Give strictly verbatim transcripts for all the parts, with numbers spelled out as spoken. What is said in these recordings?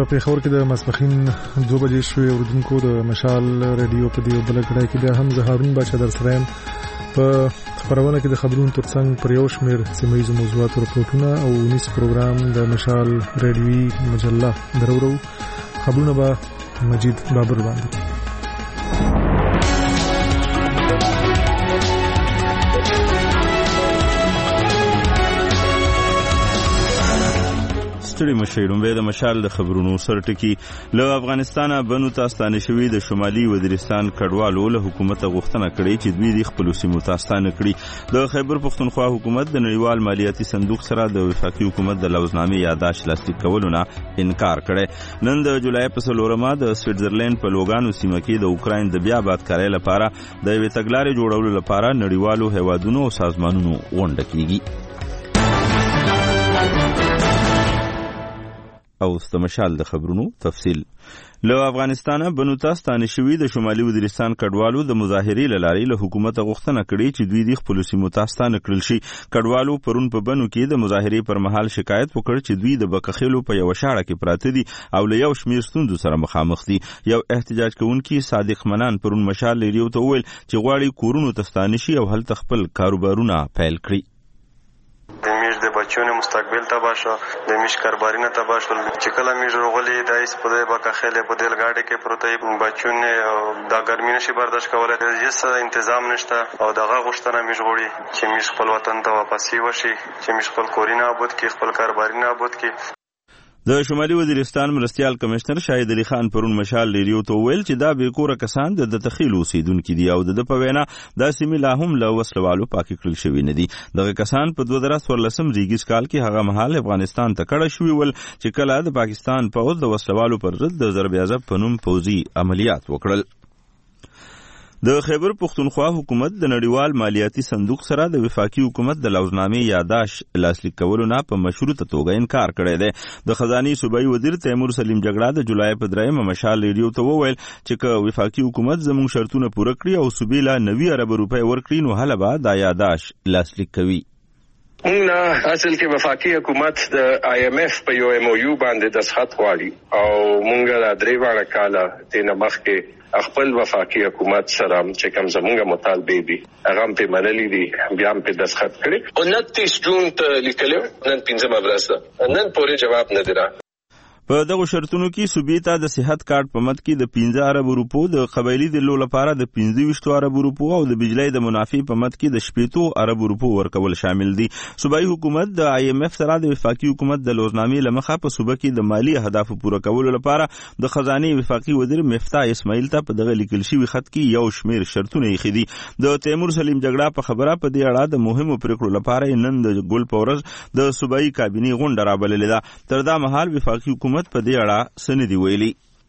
په پیښور کې د ماسپښین دوه بجې شوې. اوریدونکو د مشال رادیو په دې بل کړای کې بیا هم زه هارون بچا در سره یم. په خبرونه کې د خبرونو ترڅنګ پر یو شمېر سیمه ییزو موضوعاتو رپورټونه او نیس پروګرام د مشال رادیوي مجله درورو. خبرونه به مجید بابر باندې. ستړي مشیرون به د مشال د خبرونو سرټکی له افغانستانه بنو تاستانه شوی د شمالي وزیرستان کډوالو له حکومت غوښتنه کړې چې دوی د خپل سیمو تاستانه کړي. د خیبر پختونخوا حکومت د نړیوال مالیاتي صندوق سره د وفاقي حکومت د لوزنامې یادداشت لاسلیک کولو نه انکار کړی. نن د جولای په څلورمه د سویټزرلند په لوګانو سیمه کې د اوکراین د بیا آبادکارۍ لپاره د یوې تګلارې جوړولو لپاره نړیوالو هیوادونو او سازمانونو غونډه کیږي. او استمشال د خبرونو تفصیل. له افغانستانه بنو تاستانه شوی د شمالي وزیرستان کډوالو د مظاهرې لاري له حکومت غوښتنه کړې چې دوی د خپل سیمو تاستانه کړل شي. کډوالو پرون په بنو کې د مظاهرې پر مهال شکایت وکړ چې دوی د بکخېلو په یو شاړه کې پراته دي او له یو شمیر ستونزو سره مخامخ دي. یو احتجاج کوونکی صادق منان پرون مشال لري ته وویل چې غواړي کورونو تستانه شي او هلته خپل کاروبارونه پیل کړي. دمیش د بچونو مستقبل تباہ شو، دمیش کاربارینه تباہ شول. چې کله میش روغلی دایس په دې باکه خېله په دې لګاډي کې پروتې بچونه دا ګرمي نشي برداشت کولای. هیڅ تنظیم نشته او دغه غوښتنه میش غوړي چې میش خپل وطن ته واپسی وشي، چې میش خپل کورینه آباد کی، خپل کاربارینه آباد کی. د شمالي وزیرستان مرستیال کمشنر شاهد علي خان پرون مشال لري ته ویل چې دا به کور کسان د تخیل اوسیدونکو دي او د په وینا د سیمه لا هم له وسلوالو پاکي کړل شوی نه دي. دغه کسان په دوه زره څوارلسم ریګیس کال کې هغه مهال افغانستان ته کډه شوی ول چې کله د پاکستان پوځ د وسلوالو پر ضد د ضرب اعظم په نوم پوځي عملیات وکړل. د خیبر پختونخوا حکومت د نړیوال مالیاتي صندوق سره د وفاقي حکومت د لوزنامې یادداشت لاسلیک کولو نه په مشروطه توګه انکار کړی دی. د خزاني صوبایي وزیر تیمور سلیم جګړه د جولای په درېیمه مشال ریډیو ته وویل چې که وفاقي حکومت زموږ شرطونه پوره کړي او صوبې له نوي ارب روپۍ ورکړي نو هله به دا یادداشت لاسلیک کوي. موږ اصل کې وفاقي حکومت د آی ایم ایف په یو ایم او یو باندې دستخط غواړي او موږ د درې واړه کاله د مخکې خپل وفاقي حکومت سره چې کوم زموږه مطالبه دي هغه په منلي دي بیا هم په دستخط کړي. انتیس جون ته لیکلو نن پنځمه ورځ ده، نن پورې جواب نه دی راغلی. په دغه شرطونو کې صوبې ته د صحت کارت په مد کې د پنځه ارب روپو، د قبایلي دلو لپاره د پنځه ویشت ارب روپو او د بجلی د منافع په مد کې د شپږ ارب روپو ورکول شامل دي. صوبایي حکومت د آی ایم ایف سره د وفاقي حکومت د لوزنامې لمخه په صوبه کې د مالی اهدافو پوره کولو لپاره د خزانه وفاقي وزیر مفتاح اسماعیل ته په دغه لیکل شوی خط کې یو شمیر شرطونه یې خدي. د تیمور سلیم جګړه په خبره په دې اړه د مهمو پریکړو لپاره نن د ګل پورز د صوبایي کابینه غونډه رابللې ده. تر دا مهال وفاقي حکومت په دې اړه سندي ویلي.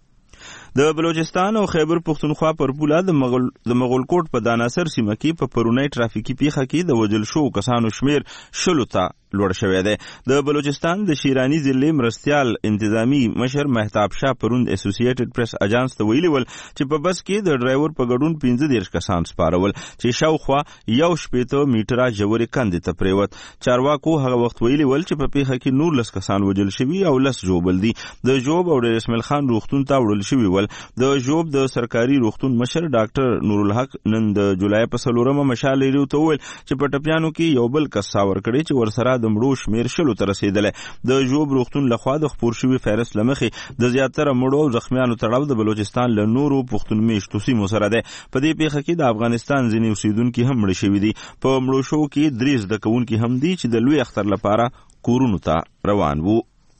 د بلوچستان او خیبر پختونخوا پر پوله د مغل د مغولکوټ په داناسر سیمه کې په پرونی ټرافیکي پیښه کې د وجل شو کسانو شمیر شلو ته لوړ شوی دی. د بلوچستان د شیرانی ضلع مرستیال انتظامی مشر مهتاب شاه پروند اسوسییټډ پریس اجانس ته ویلي ول چې په بس کې د ډرایور په ګډون پنځه دیرش کسان سپارول چې شاوخوا یو شپېته میټره ژورې کندې ته پریوت. چارواکو هغه وخت ویلي ول چې په پیښه کې نور لس کسان وجل شوي او لس جوبل دي. د جوب او د اسماعیل خان روغتون ته وړل شوي ول. د جوب د سرکاري روغتون مشر ډاکټر نورالحق نن د جولای په څلورمه مشال لري ته ویل چې په ټپیانو کې یو بل کس ساور کړي چې ورسره د مړو شمیر شلو ته رسیدلې. د جوب روغتون لخوا د خپور شوي فایرس لمخې د زیاتره مړو او زخمیانو تړاو د بلوچستان له نورو پښتون میشتو سیمو سره ده. په دې پیښه کې د افغانستان ځینې اوسیدونکي هم مړه شوي دي. په مړو شو کې درې زده کوونکي هم دي چې د لوی اختر لپاره کورونو ته روان وو.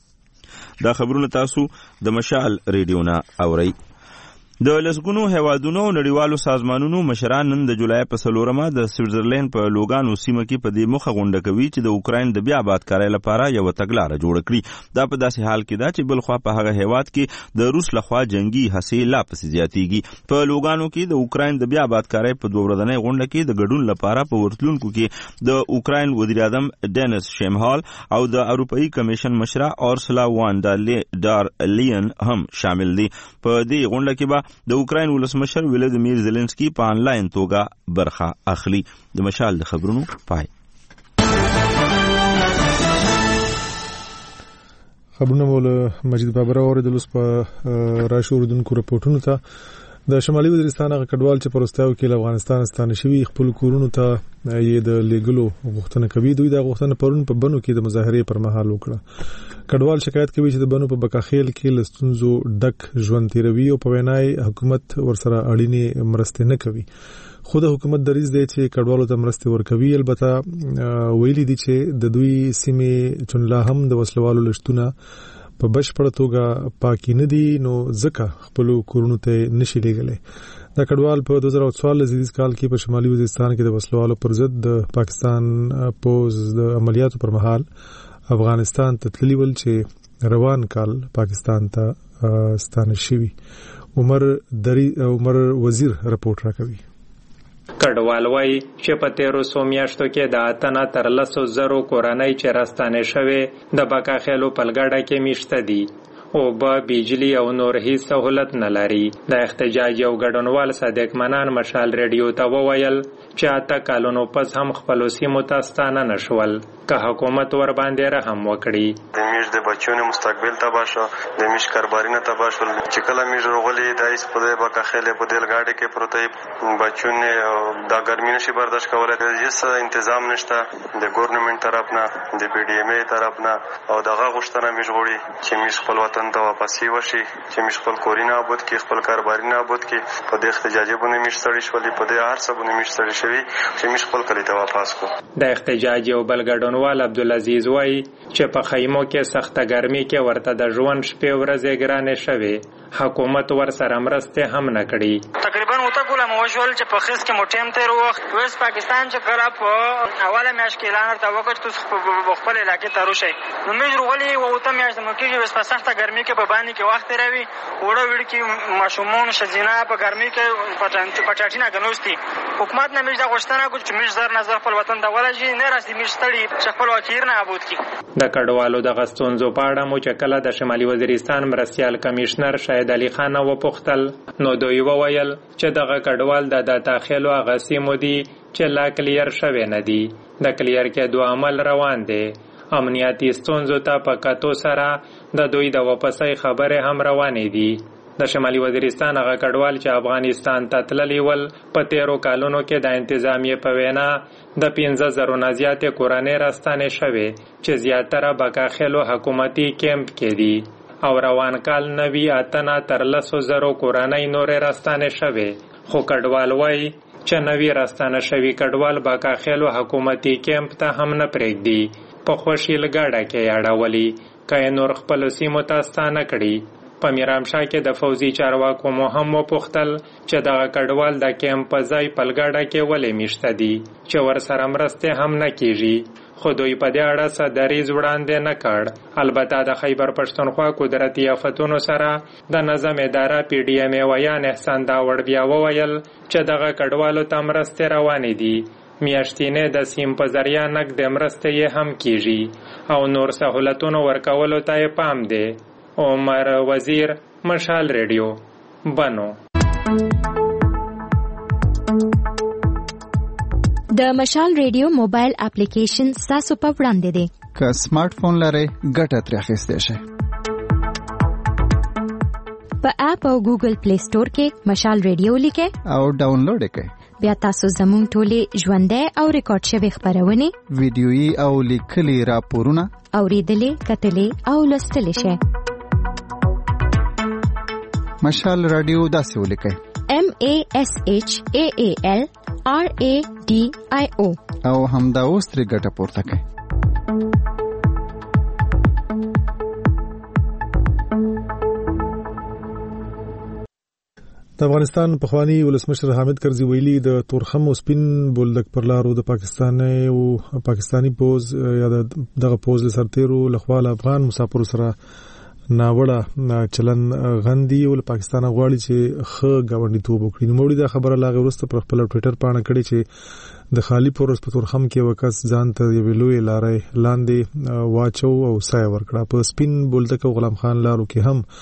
دا خبرونه تاسو د مشال ریډیو نه اورئ. د لسګونو هیوادونو او نړیوالو سازمانونو مشران نن د جولای په څلورمه د سویټزرلند په لوګانو سیمه کې په دې مخه غونډه کوي چې د اوکراین د بیا آبادکارۍ لپاره یو تګلاره جوړه کړي. دا په داسې حال کې ده چې بل خوا په هغه هیواد کې د روس لخوا جنگي هڅې لا پسې زیاتېږي. په لوګانو کې د اوکراین د بیا آبادکارۍ په دوه ورځنۍ غونډه کې د ګډون لپاره په ورتلونکو کې د اوکراین وزیر اعظم ډینس شیمهال او د اروپایي کمیشن مشره اورسلا وان ډار لین هم شامل دي. په دې غونډه کې به د اوکراین ولسمشر ولادیمیر زيلنسکي په انلاین توګه برخه اخلي. د مشال د خبرونو پای. خبرونه مول مجید بابر اوریدل اوس په راشو اردوونکو رپورټونو ته د شمالي وزیرستان هغه کډوال چې پروستاو کې له افغانستان ستانه شوی خپل کورونو ته یې د لیګلو غوښتنه کوي. دوی دا غوښتنه پرون په بنو کې د مظاهرې پر مهال وکړه. کډوال شکایت کوي چې د بنو په بکاخیل کې لستونزو ډک ژوند تیروي او په وینای حکومت ورسره اړینې مرستې نه کوي. خو د حکومت دریځ دی چې کډوالو ته مرستې ورکوي. البته ویلي دي چې د دوی سیمې چونلا هم د وسلوالو لشتونه په بشپړه توګه پاکي نه دي نو ځکه خپل کورونو ته نشي لګلې. دا کډوال په دوه زره څوارلس زیږدیز کال کې په شمالي وزیرستان کې د وسلوالو پر ضد د پاکستان پوز د عملیاتو پر مهال افغانستان ته تللی ول چې روان کال پاکستان ته ستانه شوی. عمر دری عمر وزیر رپورټ راکوي. کډوال وای چې په تیرو سو میاشتو کې د اتنه تر لسو زرو کورنۍ چې راستانه شوه د بکاخیلو پلګړه کې میشته دي او به بجلی او نور هیڅ سہولت نه لري. د احتجاج یو ګډونوال صادق منان مشال ریډیو ته وویل چې اته کالونو پس هم خپل سیمو ته ستانه نشول که حکومت ور باندې رحم وکړي. د میش د بچونو مستقبل تباہ شو، د میش کاربارینه تباہ شول. چې کله میش روغلی دایس په دې بکاخیله په دې گاډي کې پروتې بچونه دا ګرمي نشي برداشت کولای. هیڅ تنظیم نشته د ګورنمنت طرف نه، د پی ډی ایم ای طرف نه او دغه غوښتنه میش غوړي چې میش خپل وطن ته واپسی وشي، چې میش خپل کورینه آباد کې خپل کاربارینه آباد کې په دې احتجاجي باندې میش سړی شولې، په دې هر څه باندې میش سړی شوی چې میش خپل کلی ته واپس کو. د احتجاج یو بل ګډونوال عبدالعزیز وای چې په خیمو کې سخته ګرمي کې ورته د ژوند شپې ورځې ګرانې شوې، حکومت ور سره مرسته هم نه کړي. تقریبا وته کوله موجول چې په خص کې موټیم تیر وخت وس پاکستان چې کړه په اوله میاشت کې اعلان ورته وکړ چې په خپل علاقې ته روشي. نو موږ وروغلي وته میاشت مو کې وس په سخته ګرمي کې په باندې کې وخت راوي وړو وړ کې ماشومان شزینا په ګرمي کې پټانټي پټاټینا غنوستي. حکومت نه موږ دا غوښتنه کوي چې موږ زر نظر خپل وطن ته ولجی نه راسي موږ ستړي چې خپل وکیر نه ابود کی. د کډوالو د غستونزو په اړه مو چې کله د شمالي وزیرستان مرستيال کمشنر شاهد علي خان و پختل نو دوی وویل چې دغه کډوال د داخلو غسی مودي چې لا کلیر شوه نه دي. د کلیر کې دوه عمل روان دي. امنیتي ستونزو ته په کتو سره د دوی د واپسۍ خبره هم روانې دي. د شمالي وزیرستان هغه کډوال چې افغانستان ته تللی ول په تیرو کالونو کې د انتظامیه په وینا د پنځه زرو نه زیاتې کورنۍ راستانه شوه چې زیاتره بکاخلو حکومتي کیمپ کې دي او روان کال نوی اتنه تر لسو زرو کورنۍ نور راستانه شوه. خو کډوال وای چې نوی راستانه شوی کډوال بکاخلو حکومتي کیمپ ته هم نه پرېږدي، په خوشی لګاډه کې یاړولي که نور خپل سیمو ته ستانه کړي. په میرامشاه کې د فوزي چارواکو مو هم وپوښتل چې دغه کډوال د کیمپ په ځای پلګاډه کې ولې میشته دي چې ورسره مرستې هم نه کیږي. خو دوی په دې اړه څه دریځ وړاندې نه کړ. البته د خیبر پښتونخوا قدرتي آفتونو سره د نظم اداره پی ډی ایم ویان احسان داوړ بیا وویل چې دغه کډوالو ته مرستې روانې دي. میاشتینه د سیم په ذریعہ نقد مرستې یې هم کیږي او نور سہولتونو ورکولو ته پام دی. عمر وزیر مشال ریډیو بنو. د مشال ریډیو موبایل اپلیکیشن تاسو په وړاندې دی. که سمارټ فون لرئ ګټه ترې اخیستی شئ. په اپ او ګوګل پلی سٹور کې مشال ریډیو لیکئ او ډاونلوډ یې کړئ. بیا تاسو زموږ ټولې ژوندۍ او ریکارډ شوي خبرونه، ویډیويي او لیکلي راپورونه اوریدلې، کتلې او لوستلې شئ. مشال رادیو داسې ولیکئ: M A S H A A L R A D I O او همدا اوس ترې ګټه پورته کړئ. د افغانستان پخوانی ولسمشر حامد کرزي ویلي د تورخم او سپین بولدک پر لارو د پاکستاني او پاکستانی پوز یا دغه پوز سرتیرو لخوا افغان مسافر سره ناوړه چلن غندي او پاکستان غواړي چې خ غونډیتوب وکړي. نو موږ دا خبره لاغه ورسته پر خپل ټوئیټر باندې کړی چې د خالی پورس په تورخم کې وکاس ځان ته یو لوی لارې لاندې واچو او سای ورکړه. په سپین بولدک او غلام خان لارو کې هم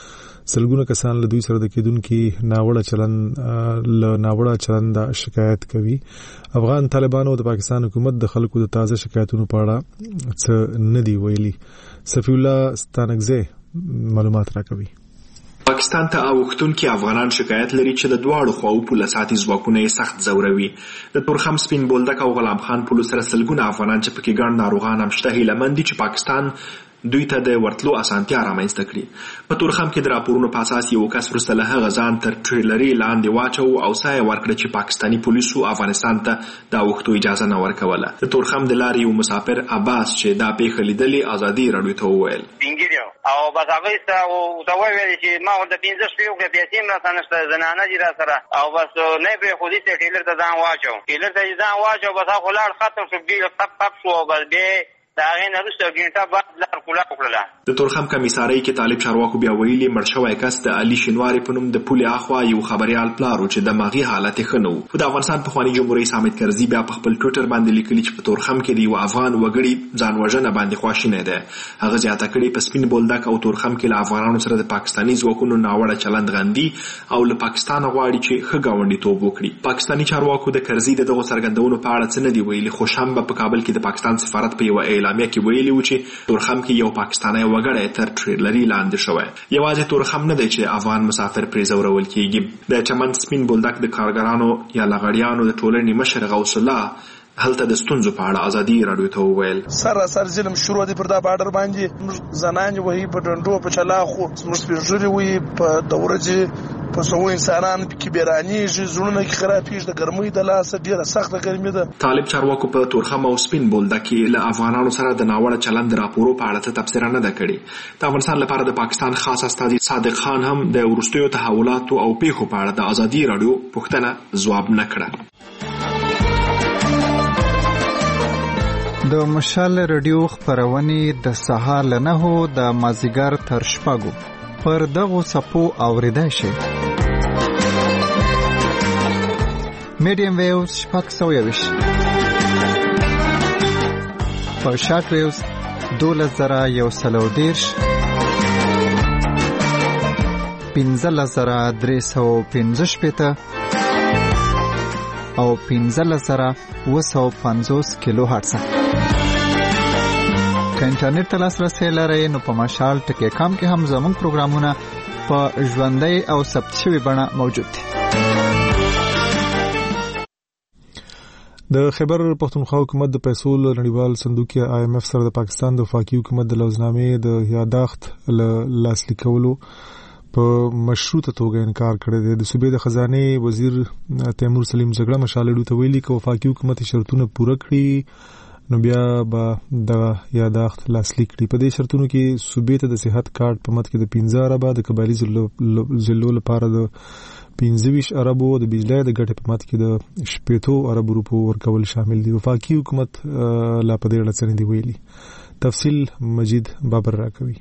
سلګونه کسان له دوی سره د کېدونکو ناوړه چلند له ناوړه چلند شکایت کوي. افغان طالبانو د پاکستان حکومت د خلکو د تازه شکایتونو په اړه څه نه دی ویلي. صفی الله ستانکزی معلومات راکوي. پاکستان ته اوښتونکي افغانان شکایت لري چې د دواړو خواو پولیساتي ځواکونه یې سخت ځوروي. د تورخم سپین بولدک او غلام خان پولو سره سلګونه افغانان چې پکې ګڼ ناروغان هم شته هیلهمند دي چې پاکستان دوی ته د ورتلو اسانتیا رامنځته کړي. په تورخم کې د راپورونو په اساس یو کس وروسته له هغه ځان تر ټریلري لاندې واچو او سایه ورکړه چې پاکستاني پولیسو افغانستان ته د اوښتو اجازه نه ورکوله. د تورخم د لارې یو مسافر عباس چې دا پیښه لیدلې ازادي راډیو ته وویل او بس هغه ستا او دا ویل چې ما د پنځه شپې وکړې پیسې هم راته نشته زنانه دي را سره او بس نه پرې خودي ته ټیلر ته ځان واچو ټیلر ته ځان واچو بس هغه لاړ ختم شو ډېر پپ پپ شو بس بیا دا غي نه رسو ګینټه بعد لار کولا وکړه. د تورخم کمیسارۍ کې طالب چارواکو بیا ویلي مړ شوی کس د علي شینواري په نوم د پولې اخوا یو خبريال پلارو چې د ماغي حالت ښه نه و. د افغانستان پخوانی جمهور رئیس حامد کرزي بیا په خپل ټویټر باندې لیکلي چې په تورخم کې د یو افغان وګړي ځان وژنه باندې خواشینه ده. هغه زیاته کړي په سپین بولدک او تورخم کې له افغانانو سره د پاکستاني ځواکونو ناوړه چلند غندي او له پاکستان غواړي چې ښه ګاونډیتوب وکړي. پاکستاني چارواکو د کرزي دغه څرګندونو په اړه څه نه دی ویلي خو شنبه په کابل کې د پاکستان سفارت په یو اعلامیه کې ویلي و چې تورخم کې یو پاکستانی وګړی تر ټریلري لاندې شوی. یوازې تورخم نه دی چې افغان مسافر پرې ځورول کیږي. د چمن سپین بولدک د کارګرانو یا لغړیانو د ټولنې مشر غوث الله هلته د ستونزو په اړه ازادي راډیو ته وویل سراسر ظلم شروع دی پر دا بارډر باندې زنان وهي په ډنډو په چلاخو زموږ سپېژوري وي په دورځي په څو انسانان کې بیرانیږي زړونه کې خرابېږي د ګرمۍ د لاسه ډېره سخته ګرمي ده. طالب چارواکو په تورخم او سپین بولدک کې له افغانانو سره د ناوړه چلند راپورو په اړه تبصره نه ده کړې. د افغانستان لپاره د پاکستان خاص استازي صادق خان هم د وروستیو تحولاتو او پیښو په اړه د ازادي راډیو پوښتنه ځواب نه کړه. د مشال رادیو خبرونه د سهار له نهو د مازیګر تر شپږو پر دغو صفو اوریدای شي. میډیم ویوز شپږ سوه یویشت په شارټ ویوز دولس زره یو سل او دېرش پنځلس زره درې سوه پنځه شپېته او پنځلس زره اوه سوه پنځوس کیلو هرټز. که انټرنیټ ته لاسرسی لرئ نو په مشال ټکی کام کې هم زموږ پروګرامونه په ژوندۍ او ثبت شوي بڼه موجود دي. د خیبر پښتونخوا حکومت د پیسو له نړیوال صندوق یا آی ایم ایف سره د پاکستان د وفاقي حکومت د لوزنامې د یاداښت له لاسلیک کولو په مشروطه توګه انکار کړی دی. د صوبې د خزانه وزیر تیمور سلیم جګړه مشالډو ته ویلي چې وفاقي حکومت شرطونه پوره کړي نو بیا به د یاداښت لاسلیک کړي. په دې شرطونو کې صوبې ته د صحت کارت په مت کې د پنځه اربه د قبایلي ضلعو لپاره د پنځه ویشت اربو د بجلی د ګټې په مت کې د شپېتو اربو روپو ورکول شامل دي. وفاقي حکومت لا په دې اړه څه نه دی ویلي. تفصیل مجید بابر راکوي.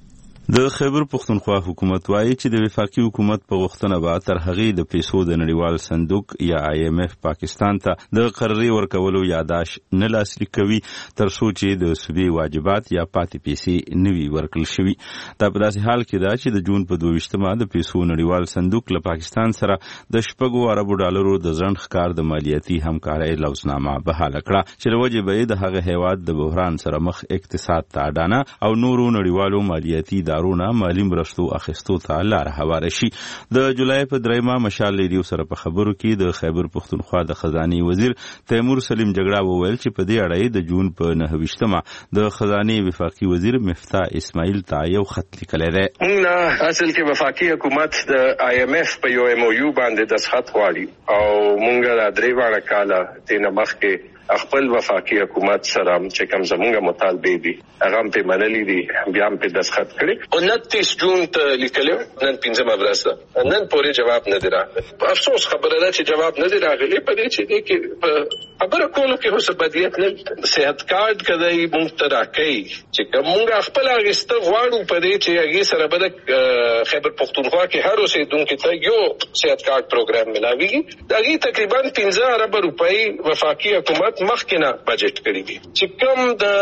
د خیبر پښتونخوا حکومت وایي چې د وفاقي حکومت په غوښتنه به تر هغې د پیسو د نړیوال صندوق یا آی ایم ایف پاکستان ته د قرضې ورکولو یاداش نه لاسلیک کوي تر څو چې د صوبې واجبات یا پاتې پیسې نه وي ورکړل شوي. دا په داسې حال کې ده چې د جون په دوه ویشتمه د پیسو نړیوال صندوق له پاکستان سره د شپږو اربو ډالرو د ځنډ ښکار د مالیاتي همکارۍ لوزنامه بحاله کړه چې له وجې به یې د هغه هیواد د بحران سره مخ اقتصاد ته اډانه او نورو نړیوالو مالیاتي دارونه مالی مرستو اخیستو ته لار هواره شي. د جولای په دریمه مشال ریډیو سره په خبرو کې د خیبر پښتونخوا د خزانه وزیر تیمور سلیم جګړه وویل چې په دې اړه د جون په نهه ویشتمه د خزانه وفاقي وزیر مفتاح اسماعیل ته یو خط لیکلی دی. موږ اصل کې وفاقي حکومت د آی ایم ایف په یو ایم او یو باندې دستخط غواړي او موږ د درې واړه کاله تېنه مخکې خپل وفاقي حکومت سره چې کوم زموږه مطالبه دي هغه په منلي دي بیا هم په دستخط کړي. انتیس جون ته لیکلو نن پنځمه ورځ ده نن پورې جواب نه دی راغلی. افسوس خبره ده چې جواب نه دی راغلی په دې چې دې کې خبره کولو کې هوڅ بدیت نه صحت کارت کدی مونږ ته راکړي چې کوم مونږ خپل اغسته غواړو په دې چې هغه سره به خیبر پښتونخوا کې هر اوسیدونکو ته یو صحت کارت پروګرام ملاويږي. دغه تقریبا پنځه ارب روپۍ وفاقي حکومت مخکنه بجټ کړی دي چې کوم د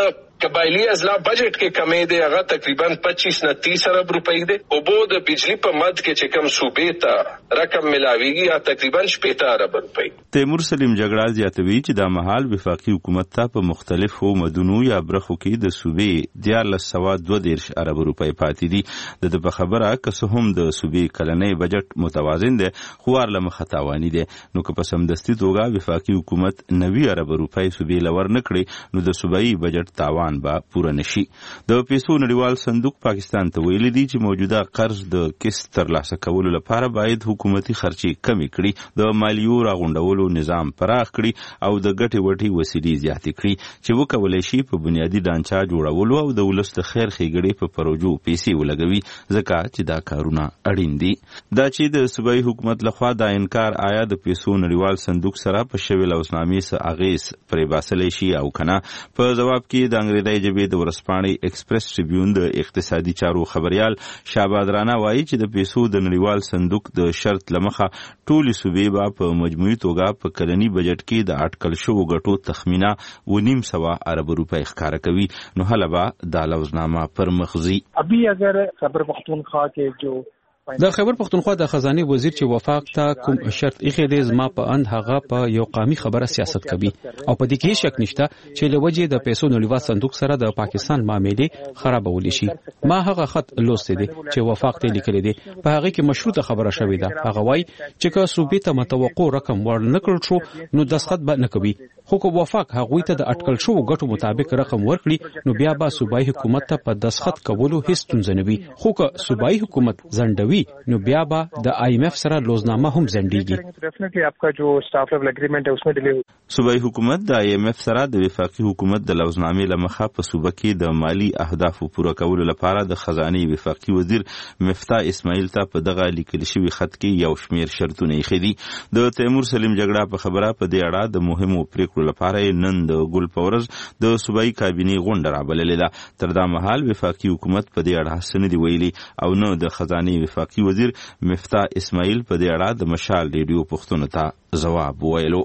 قبایلی اضلاع بجټ کې کمې دی هغه تقریبا پچیس نه تیس ارب روپۍ دی. اوبو د بجلی په مد کې چې کم صوبې ته رقم ملاویږي یا تقریبا شپېته ارب روپۍ. تیمور سلیم جګړال زیاتوي چې دا مهال وفاقي حکومت ته په مختلفو مدنو یا برخو کې د صوبې دیارلس سوه دوه دېرش ارب روپۍ پاتې دي. د ده په خبره که څه هم د صوبې کلنی بجټ متوازن دی خو ور له مخه تاواني دی. نو که په سمدستي توګه وفاقي حکومت نوي ارب روپۍ صوبې له ور نه کړي نو د صوبایي بجټ تاوان به پوره نشي. د پیسو نړیوال صندوق پاکستان ته ویلي دي چې موجوده قرض د قسط ترلاسه کولو لپاره باید حکومتي خرچې کمې کړي، د مالیو راغونډولو نظام پراخ کړي او د ګټې وټې وسیلې زیاتې کړي چې وکولی شي په بنیادي ډانچه جوړولو او د ولس د خیر ښېګړې په پروژو پیسې ولګوي، ځکه چې دا کارونه اړین دي. دا چې د صوبایي حکومت لخوا دا انکار آیا د پیسو نړیوال صندوق سره په شوې لوسنامې څه اغېز پرې باسلی شي او که نه، په جواب کې د انګریزۍ ژبې د ورځپاڼې ایکسپریس ټریبیون د اقتصادي چارو خبریال شهباز رانا وایي چې د پیسو د نړیوال صندوق د شرط له مخه ټولې صوبې به په مجموعي توګه په کلني بجټ کې د اټکل شوو ګټو تخمینه و نیم سوه ارب روپۍ ښکاره کوي. نو هله به دا لوزنامه پر مخ ځي. ابھی اگر خیبر پختونخوا کې جو د خیبر پختونخوا د خزانه وزیر چې وفاق ته کوم شرط ایښی دی زما په اند هغه په یو قومي خبره سیاست کوي او په دې کې شک نشته چې له وجې د پیسو نړیوال صندوق سره د پاکستان معاملې خرابولی شي. ما هغه خط لوستی دی چې وفاق ته لیکلی دی، په هغه کې مشروطه خبره شوې ده. هغه وایي چې که صوبې ته متوقع رقم ور نه کړل شو نو دستخط به نه کوي، خو که وفاق هغوی ته د اټکل شوو ګټو مطابق رقم ورکړي نو بیا به صوبایي حکومت ته په دستخط کولو هیڅ ستونزه نه وي. خو که صوبایي حکومت ځنډوي نو بیا به د آی ایم ایف سره لوزنامه هم ځنډیږي. صوبایي حکومت د آی ایم ایف سره د وفاقي حکومت د لوزنامې له مخه په صوبه کې د مالی اهدافو پوره کولو لپاره د خزانې وفاقي وزیر مفتاح اسماعیل ته په دغه لیکل شوي خط کې یو شمېر شرطونه ایښي دي. د تیمور سلیم جګړه په خبره په دې اړه د مهمو پریکړو لپاره نن د ګل په ورځ د صوبایي کابینې غونډه رابللې ده. تر دا مهال وفاقي حکومت په دې اړه څه نه دي ویلي او نه د خزانې وفاقي وزیر مفتاح اسماعیل په دې اړه د مشال ریډیو پښتون ته ځواب وویلو.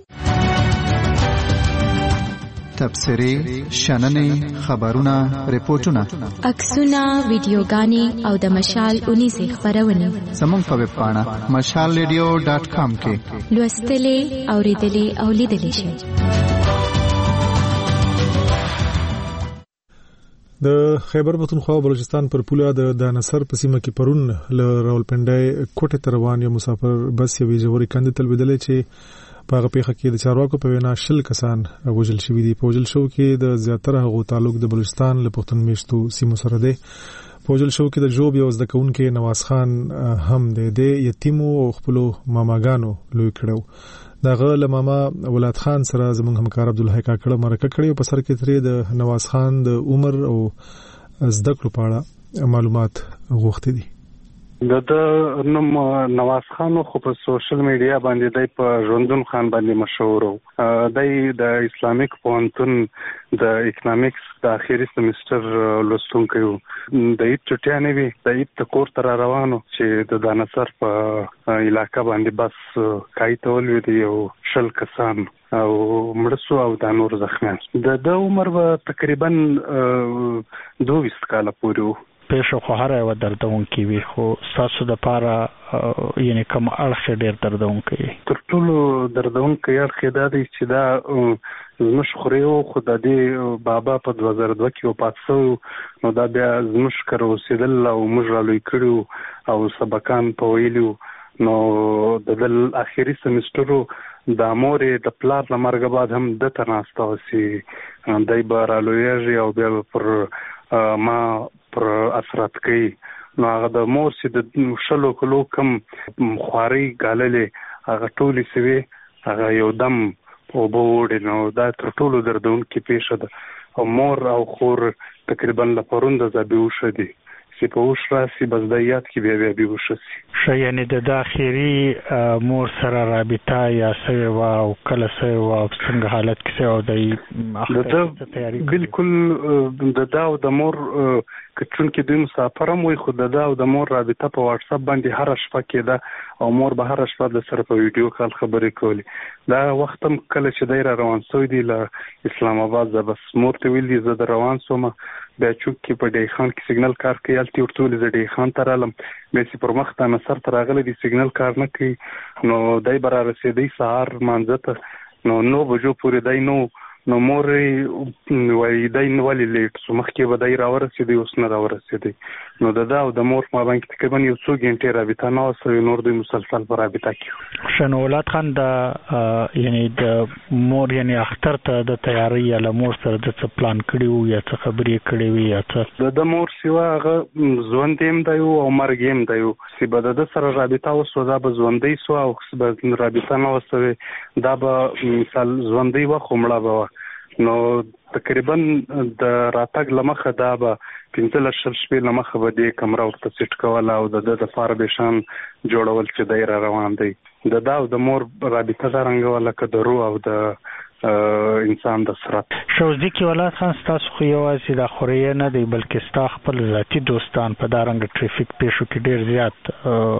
تبصرې، شننې، خبرونه، ریپورتونه، عکسونه، ویډیوګانې او د مشال اونیزې خپرونې زموږ په ویب پاڼه مشال ریډیو ډاټ کام کې لوستلې، اورېدلې او لیدلې شئ. د خیبر پختونخوا او بلوچستان پر پوله د دانسر په سیمه کې پرون له راولپنډۍ کوټې ته روان یو مسافر بس یوې ژورې کندې ته لوېدلی چې په هغه پیښه کې د چارواکو په وینا شل کسان وژل شوي دي. په وژل شوو کې د زیاتره هغو تعلق د بلوچستان له پښتون میشتو سیمو سره دی. په وژل شوو کې د جوب یو زده کوونکی نواز خان هم دی. د یتیمو او خپلو ماماګانو لوی کړو. دغه له ماما ولاد خان سره زموږ همکار عبدالحی کاکړه مرکه کړې او په سر کې ترې د نواز خان د عمر او زده کړو په اړه معلومات غوښتي دي. د نوم نواز خان خو په سوشل میډیا باندې د په ژوندون خان باندې مشهور و. د د اسلامیک پوهنتون د اکونومکس د اخیری سمستر لوستونکی و. د ایت چټیانې وی د ایت کور تر روانو چې د دانسر په علاقې باندې بس کایته ولوي دی او شل کسان او مړسو او د نور زخمیان. د د عمر تقریبا دوه کاله پورې و. پیښه خو هر یو دردونکې وي خو ستاسو دپاره یعنې کوم اړخ ډېر دردونکی وي؟ تر ټولو دردونکی اړخ دا دی چې دا زموږ خورې و خو د دې بابا په دوه زره دوه کې وفات شوی نو دا بیا زموږ کره اوسېدل او موږ رالوی کړي او سبقان په ویلي نو د دل اخیری سمسترو د مورې د پلار له مرګه بعد هم دته ناسته اوسي دی به رالویږي او بیا پر ما پر اثرات کوي. نو هغه د مور چې د شلو کلو کم خوارۍ ګاللې هغه ټولې سوې هغه یو دم اوبه وړې. نو دا تر ټولو دردونکې پیښه ده او مور او خور تقریبا له پرون د ځابې وشه دي چې په اوش راسي بس د یاد کې بیا بیا بیا وشه سي. ښه یعنې د داخلي مور سره رابطه یا سوې وه او کله سوې وه او څنګه حالت کې سوې او د بالکل د دا او د مور کچون کې دوی مسافر هم وي خو د دا او د مور رابطه په واتس اپ باندې هر شپه کېده او مور به هر شپه د سره په ویډیو کال خبرې کولې. دا وخت هم کله چې دی را روان شوی دی له اسلام آباد زه بس مور ته ویل دي زه د روان شوم بیا چوک کې په ډی خان کې سیګنل کار کوي هلته ورته ویلې زه ډی خان ته رالم بیا چې پر مخ ته نصر ته راغلی دی سیګنل کار نه کوي نو دی به را رسېدی سهار مانځه ته نو نو بجو پورې دی نو نو مور وایي دی ولې لیټ شو مخکې به دی راورسېدی اوس نه راورسېدی نو د ده او د مور په مابین کې تقریبا یو څو ګنټې رابطه نه وه سوې نور دوی مسلسل په رابطه کې ښه نو اولاد خان د یعنې د مور یعنې اختر ته د تیارۍ یا له مور سره د څه پلان کړي وو یا څه خبرې کړې وي یا څه د د مور سیوا هغه ژوندی هم دی او مرګ هم دی چې به د ده سره رابطه وسوه دا به ژوندی سوه او به رابطه نه وه سوې دا به مثال ژوندی وه خو مړه به وه نو تقریبا د راتګ له مخه دا به پنځلس شل شپې له مخه به دې کمره ورته سیټ کوله او د ده دپاره به شان جوړول چې دی را روان دی د ده او د مور رابطه دا رنګه وه لکه د روح او د انسان د سرت. شوزدیکي ولاد خان ستاسو خو یوازې دا خوريه نه دی بلکې ستا خپل ذاتي دوستان په دا رنګه ټریفیک پیښو کې ډېر زیات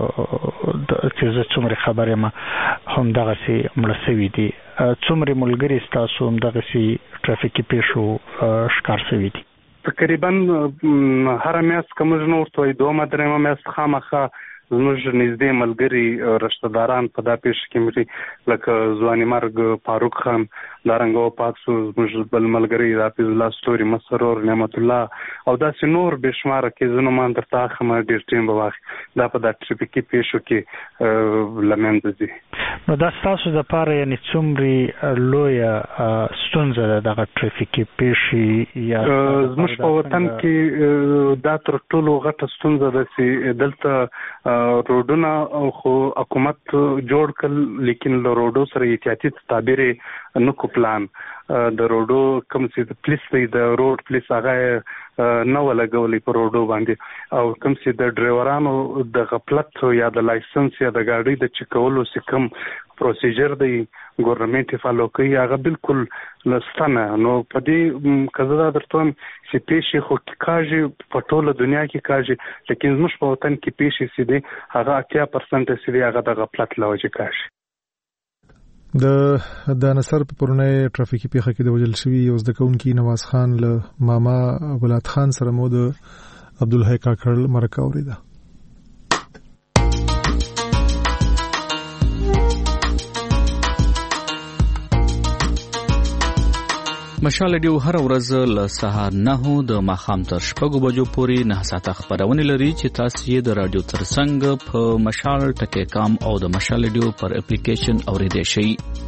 چې زه څومره خبر یم همدغسې مړه سوي دي څومره ملګري ستاسو همدغسې ټریفیکي پیښو ښکار سوي دي؟ تقریبا هره میاشت که موږ نه ورته وایي دومه درېیمه میاشت خامخا زموږ نږدې ملګري رشته داران په دا پیښه کې مري لکه ځواني مرګ فاروق خان دارنګه وفات شو زموږ بل ملګری حافظ الله ستوري مسرور نعمت الله او داسې نور بې شماره کې زه نومان درته اخلم ډېر ټیم به واخلي دا په دا ټریفیکي پیښو کې له منځه ځي. نو دا ستاسو دپاره یعنې څومرې لویه ستونزه ده دغه ټریفیکي پیښې یا زموږ په وطن کې دا تر ټولو غټه ستونزه ده چې دلته روډونه خو حکومت جوړ کړل لیکن له روډو سره احتیاطي تدابیر نه کو پلان د روډو کوم چې د پولیس دی د روډ پولیس هغه نه ولګولې په روډو باندې او کوم چې د ډرایورانو د غفلت یا د لایسنس یا د ګاډۍ د چک کولو چې کوم پروسیجر دی ګورنمنت فالو کوي هغه بالکل لستانه نو په دې کزه دا درته چې پیښې خو کاږي په ټوله دنیا کې کاږي لیکن زموږ په وطن کې پیښې چې دي هغه اتیا پرسنټ چې دي هغه د غفلت له وجې کاږي. د د نصر په پرونی ټرافیکي پیښه کې د وژل شوي یو زده کوونکي نواز خان له ماما ولاد خان سره مو د عبدالحی کاکړ مرکه اورېده. مشال ډیو هر ورځ له سهار نه د ماخام تر شپږو بجو پورې نه ساعته خبرونه لري چې تاسو یې د رادیو ترڅنګ په مشال ټکی کام او د مشال ډیو پر اپلیکیشن اوریدئ شئ.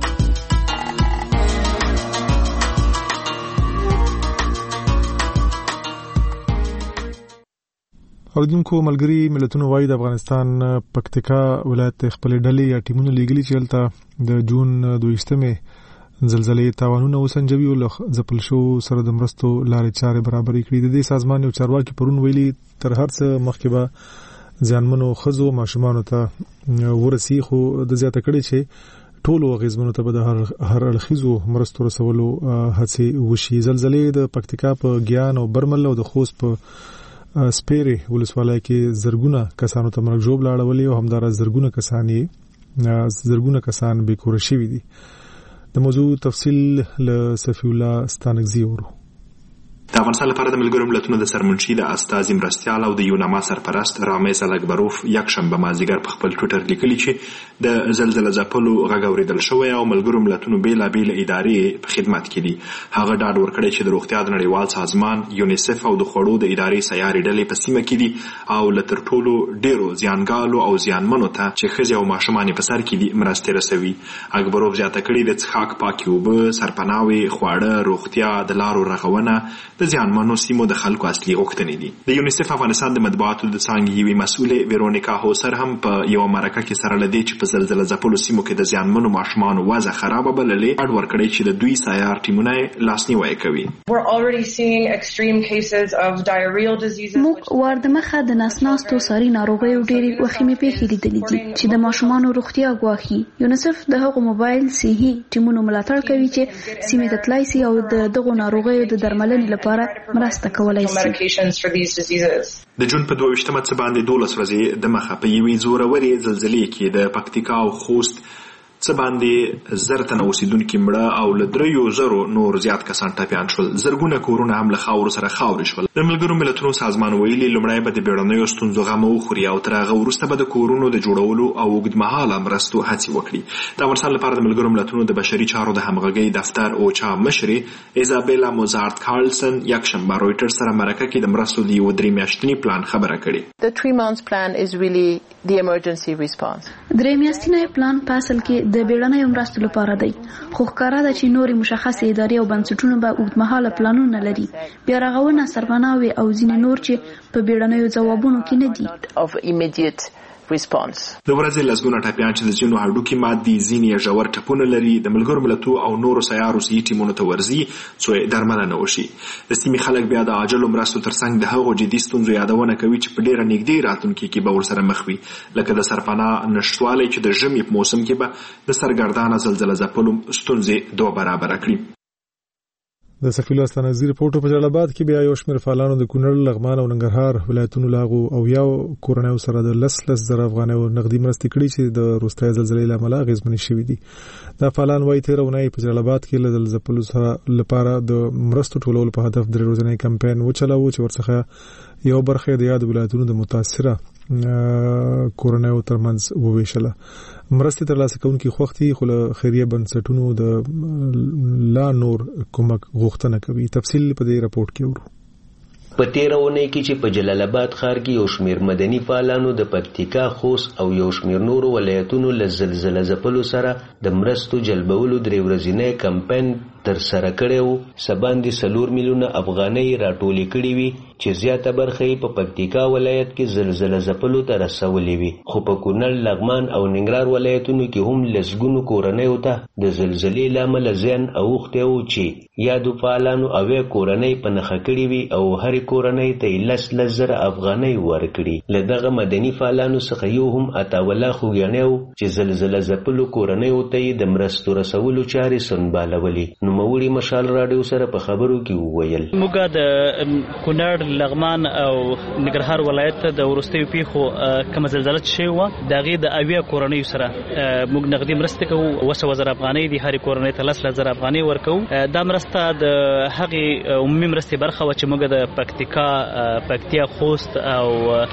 اوریدونکو ملګری ملتونو وايي د افغانستان پکتیکا ولایت خپل ډلې یا ټیمونه لیږلي چې هلته د جون دویشتمې زلزلې تاوانونه وسنجوي او ځپل شو سره د مرستو لارې چارې برابرې کړي. د دې سازمان یو چارواکي پرون ویلي تر هر څه مخکې به ځانمنو ښځو ماشومانو ته ورسي خو د زیاته کړي چې ټولو اغیزمنو ته به د هر اړخیزو مرستو رسولو هڅې وشي. زلزلې د پکتیکا په ګیان او برمل او د خوست په سپیرې ولسوالۍ کې زرګونه کسانو ته مرګ ژوبله اړولې او همدارس زرګونه کسان یې زرګونه کسان بې کوره شوي دي. د موضوع تفصیل له صفی الله ستانکزی ورو. د افغانستان لپاره د ملګرو ملتونو د سرمنشي د استازي مرستیال او د یوناما سرپرست رامیز الکبروف یکشنبه مازدیګر په خپل ټویټر لیکلي چې د زلزلې ځپلو غږ اوریدل شوی او ملګرو ملتونو بیلابیل ادارې په خدمت کې دي. هغه ډاډ ورکړی چې د روغتیا د نړیوال سازمان یونیسف او د خوړو د ادارې سیاري ډلې په سیمه کې دي او له تر ټولو ډیرو زیانګالو او زیانمنو ته چې ښځې او ماشومان په سر کې دي مرستې رسوي. الکبروف زیاته کړې د څښاک پاکې اوبه، سرپناوي، خواړه، روغتیا، د لارو رغونه د زیانمنو سیمو د خلکو اصلي غوښتنې دي. د یونیسف افغانستان د مطبوعاتو د څانګې یوې مسؤلې ویرونیکا هوسر هم په یوه مرکه کې سره له دې چې په زلزله ځپلو سیمو کې د زیانمنو ماشومانو وضع خرابه بللې ډاډ ورکړی چې د دوی سیار ټیمونه لاسنیوی کوي. موږ واردمخه د ناسناستو ساري ناروغیو ډېرې وخیمې پیښې لیدلې دي چې د ماشومانو روغتیا ګواښي. یونیسف د هغو موبایل صحي ټیمونو ملاتړ کوي چې سیمې ته تلای سي او د دغو ناروغیو د درملنې لپاره لپاره مرسته کولای شي. د جون په دوه ویشتمه څه باندې دولس ورځې د مخه په یوې زورورې زلزلې کې د پکتیکا او خوست څه باندې زر تنه اوسیدونکي مړه او له دریو زرو نور زیات کسان ټپیان شول. زرګونه کورونه هم له خاورو سره خاورې شول. د ملګرو ملتونو سازمان ویلي لومړی به د بیړنیو ستونزو غم وخوري او تر هغه وروسته به د کورونو د جوړولو او اوږدمهاله مرستو هڅې وکړي. د افغانستان لپاره د ملګرو ملتونو د بشري چارو د همغږۍ دفتر اوچا مشرې ایزابیلا موزارت کارلسن یکشنبه رویټرز سره مرکه کې د مرستو د یو درې میاشتني پلان خبره کړې. The three months plan is really the emergency response. درې میاشتنی پلان په اصل کې د بیړنیو مرستو لپاره دی، خو ښکاره ده چې نورې مشخصې ادارې او بنسټونه به اوږدمهاله پلانونه لري، بیا رغونه، سرپناوې او ځینې نور چې په بیړنیو ځوابونو کې نه دي. د ورځې لسګونه ټپیان چې د ځینو هډوکي مات دي، ځینې یې ژور ټپونه لري، د ملګرو ملتونو او نورو سیارو صحي ټیمونو ته ورځي څو یې درملنه وشي. د سیمې خلک بیا د عاجلو مرستو ترڅنګ د هغو جدي ستونزو یادونه کوي چې په ډېره نږدې راتلونکي کې به ورسره مخ وي، لکه د سرپناه نشتوالی چې د ژمي په موسم کې به د سرګردانه زلزله ځپلو ستونزې دوه برابره کړي. د سفیر استانزي رپورټ په جلال آباد کې بیا یو شمېر فعالانو د کونړ، لغمان او ننګرهار ولایتونو لاغو او یو کورنیو سره د لس لس زره افغانۍ نقدي مرستې کړي چې د وروستۍ زلزلې له امله اغېزمنې شوي دي. دا فعالان وايي تېره اونۍ په جلال آباد کې له زلزلې ځپلو سره لپاره د مرستو ټولولو په هدف درې ورځنی کمپاین وچلاوه چې ورڅخه یو برخه د یاد ولایتونو د متاثره کورنیو ترمنځ وویشله. مرستې ترلاسه کوونکي خوښتي خو له خیریه بنسټونو د لا نور کومک غوښتنه کوي. تفصیل په دې راپورټ کې ورو. په تیره اونۍ کې چې په جلال آباد ښار کې یو شمېر مدني فعالانو د پکتیکا، خوست او یو شمېر نورو ولایتونو له زلزله ځپلو سره د مرستو جلبولو درې ورځنی کمپاین تر سره کړی و. سباندې څلور میلیونه افغانۍ راټولې کړې وي چې زیاته برخه یې په پکتیکا ولایت کې زلزله ځپلو ته رسولې وي، خو په کونړ، لغمان او ننګرهار ولایتونو کې هم لسګونو کورنیو ته د زلزلې له امله زیان اوښتی و چې یادو فعالانو اویا کورنۍ په نښه کړې وي او هرې کورنۍ ته یې لس لس زره افغانۍ ورکړي. له دغه مدني فعالانو څخه یو هم عطاوالله خوږیاڼی و چې زلزله ځپلو کورنیو ته یې د مرستو رسولو چارې سنبالولې. نوموړي مشال راډیو سره په خبرو کې وویل: موږ د کونړ، لغمان او ننګرهار ولایت د وروستیو پیښو کومه زلزله چې شوې وه د هغې د اویا کورنیو سره موږ نقدي مرستې کوو. اوه سوه زره افغانۍ د هرې کورنۍ ته لس لس زره افغانۍ ورکوو. دا مرسته د هغې عمومي مرستې برخه وه چې موږ د پکتیکا، پکتیا، خوست او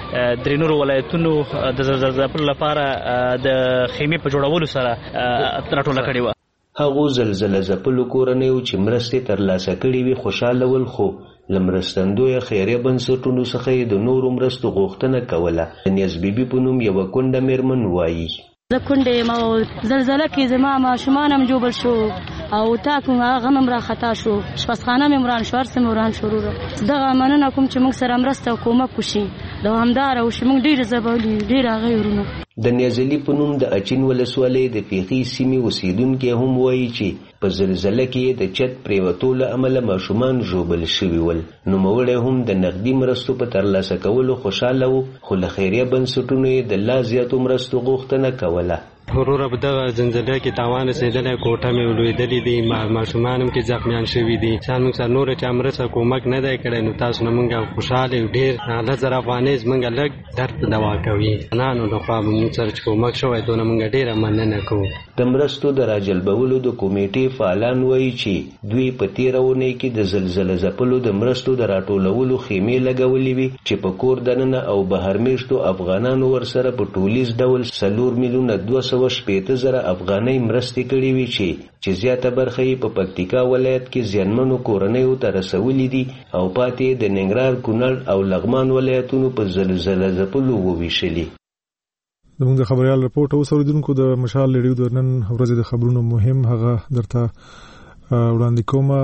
درې نورو ولایتونو د زلزله ځپلو لپاره د خیمې په جوړولو سره راټوله کړې وه. هغو زلزله ځپلو کورنیو چې مرستې ترلاسه کړې وي خوشحاله ول، خو له مرستندویه خیریه بنسټونو څخه یې د نورو مرستو غوښتنه کوله. د نیاز بیبي په نوم یوه کونډه میرمن وایي: زه کونډه یم او زلزله کې زما ماشومان هم جوبل شو او تاکو هغه هم راخطا شو، شپسخانه مې وران شو، هر څه مې وران شو. دغه مننه کوم چې موږ سره مرسته او کومک وشي، دوامداره وشي. موږ ډېرې ځپلي، ډېر هغه ورونه. د نیازلي په نوم د اچین ولسوالۍ د پیښې سیمې اوسیدونکي هم وایي چې په زلزله کې د چت پریوتو له امله ماشومان ژوبل شوي ول. نوموړی هم د نقدي مرستو په ترلاسه کولو خوشحاله و، خو له خیریه بنسټونو یې د لا زیاتو مرستو غوښتنه کوله. وروره په دغه زلزله کې تاوان رسېدلی، کوټه مې لوېدلې دي، ماشومان هم کې زخمیان شوي دي. چا موږ سره نوره چا مرسته کومک نه دی کړی، نو تاسو نه موږ خوشحاله یو. ډېر لس زره افغانۍ زموږ لږ درد دوا کوي. افغانانو لخوا به موږ سره چې کومک شوی دونه موږ ډېره مننه کوو. د مرستو د راجلبولو د کمیټې فعالان وایي چې دوی په تېره اونۍ کې د زلزله ځپلو د مرستو د راټولولو خیمې لګولې وي چې په کور دننه او بهر میشتو افغانانو ورسره په ټولیز ډول څلور میلیونه دوه سوه شپېته زره افغانۍ مرستې کړې وي چې چې زیاته برخه یې په پکتیکا ولایت کې زیانمنو کورنیو ته رسولي دي او پاتې د ننګرهار، کونړ او لغمان ولایتونو په زلزله ځپلو وویشلي. زموږ د خبریال رپورټ اوس اوریدونکو د مشال ریډیو د نن ورځې د خبرونو مهم هغه درته وړاندې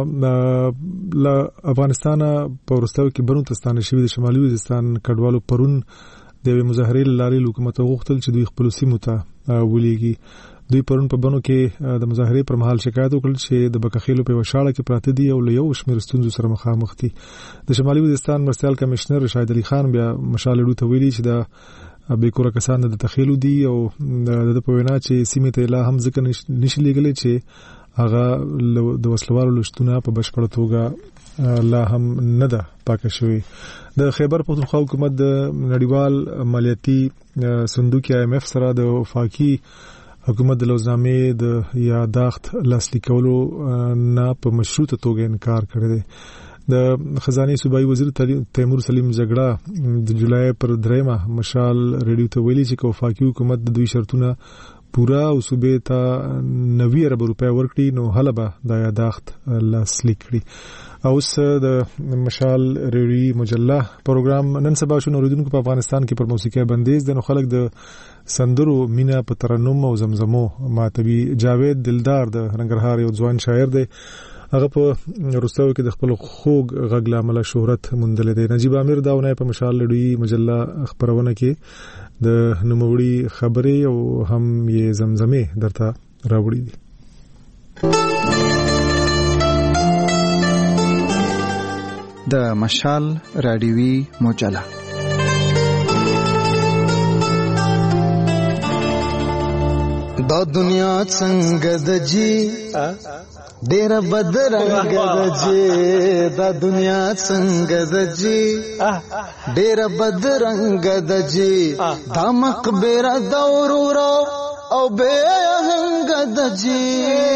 کوم. له افغانستانه په وروستیو کې برون تستانه شوي د شمالي وزیرستان کډوالو پرون د یوې مظاهرې له لارې حکومت غوښتل چې دوی خپلو سیمو ته ولېږي. دوی پرون په بنو کې د مظاهرې پر مهال شکایت وکړ چې د بکخیلو په وشاړه کې پراته دي او له یو شمېر ستونزو سره مخامخ دي. د شمالي وزیرستان مرستیال کمشنر شاهد علي خان بیا مشال ریډیو ته ویلي چې د به کور کسان د تخیلو دي او د په وینا چې سیمه ته لا هم ځکه نشي لګلې چې هغه د وسلوالو لشتونه په بشپړه توګه لا هم نه ده پاکه شوی. د خیبر پختونخوا حکومت د نړیوال مالیاتي صندوق آی ایم ایف سره د وفاقي حکومت د لوزنامې د یاداښت لاسلیک کولو نه په مشروطه توګه انکار کړی دی. د خزانه صوبایي وزیر تیمور سلیم جګړه د جولای پر دریمه مشال ریډیو ته ویلي چې وفاقي حکومت د دوی شرطونه پورا او صوبې ته نوي ارب روپیا ورکړي نو هله به د یاداښت لاسلیک کړي. اوس د مشال ریډیو مجله پروګرام نن سبا شنو اوریدونکو په افغانستان کې پر موسیقي بندیز د نو خلک د سندرو مینا په ترنم او زمزمو ماتوي. جاوید دلدار د ننګرهار یو ځوان شاعر دی. هغه په روسو کې د خپل خوږ غږ لامل شهرت موندل دی. نجیب امیر داونه په مشال ریډیو مجله خبرونه کې د نوموړي خبرې او هم یې زمزمه درته راوړي دي. د مشال رادیوي مجله دا دنیا څنګه د جی ډیر بدرنګ د جی دا دنیا څنګه د جی ډیر بدرنګ د جی دا مقبره دورورو او به هنګ د جی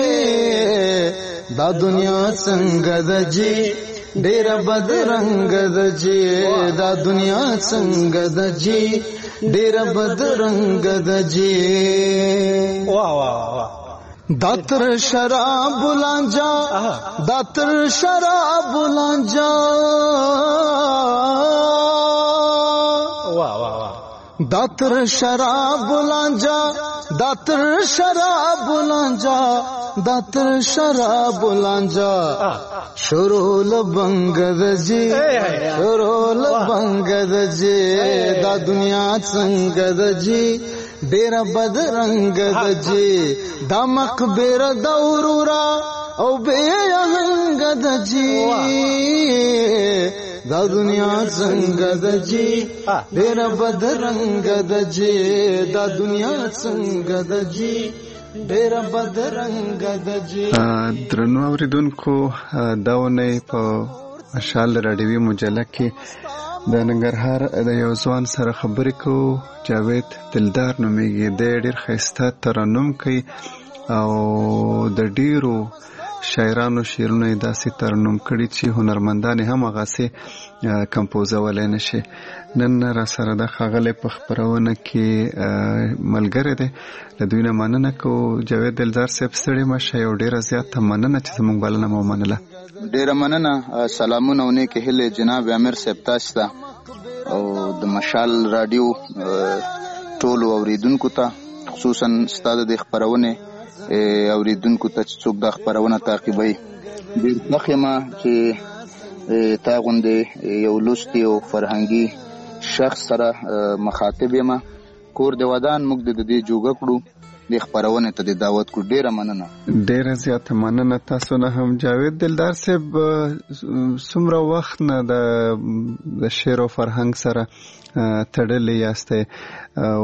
دا دنیا څنګه د جی ډیر بدرنګ د جی دا دنیا څنګه د جی ډیر بدرنګ د جی واه واه واه داتر شراب لانجا داتر شراب لانجا واہ واہ واہ داتر شراب لانجا داتر شراب لانجا داتر شراب لانجا شرول بنگد جی شرول بنگد جی دا دنیا څنګه د جی ډیر بدرنګ د جی دا مقبره دورورا او به هنګ د جی دا دنیا څنګه د جی ډیر بدرنګ د جی دا دنیا څنګه د جی ډیر بدرنګ د جی. درنو اوریدونکو داونه په مشال رادیوي مجله کې د ننګرهار د یو ځوان سره خبرې کوو. جاوید دلدار نومیږي. د ډېر ښایسته ترنم کوي او د ډېرو شاعرانو شعرونه یې داسې ترنم کړي چې هنرمندان هم هغسې کمپوزولی نه شي. نن را سره د ښاغلی په خپرونه کې ملګری دی. له دوی نه مننه کوو. جاوید دلدار صاحب ستړي مه شئ او ډېره زیاته مننه چې زموږ بلنه مو ومنله. ډېره مننه. سلامونه او نیکې هیلې جناب امیر صاحب تاسو ته او د مشال رادیو ټولو اوریدونکو ته، خصوصا ستاسو د خبرونه اوریدونکو ته چې څوک د خبرونه تعقیبوي. ډېر خوښ یم چې تا غوندې یو لوستی او فرهنګي شخص سره مخاطب یم. کور د ودان موږ د دې جوګه کړو د خبرونه ته د دعوت کو. ډیره مننه. ډیره زیاته مننه تاسو نه هم. جاوید دلدار صاحب څومره وخت نه د شعر او فرهنګ سره تړلې یاستئ او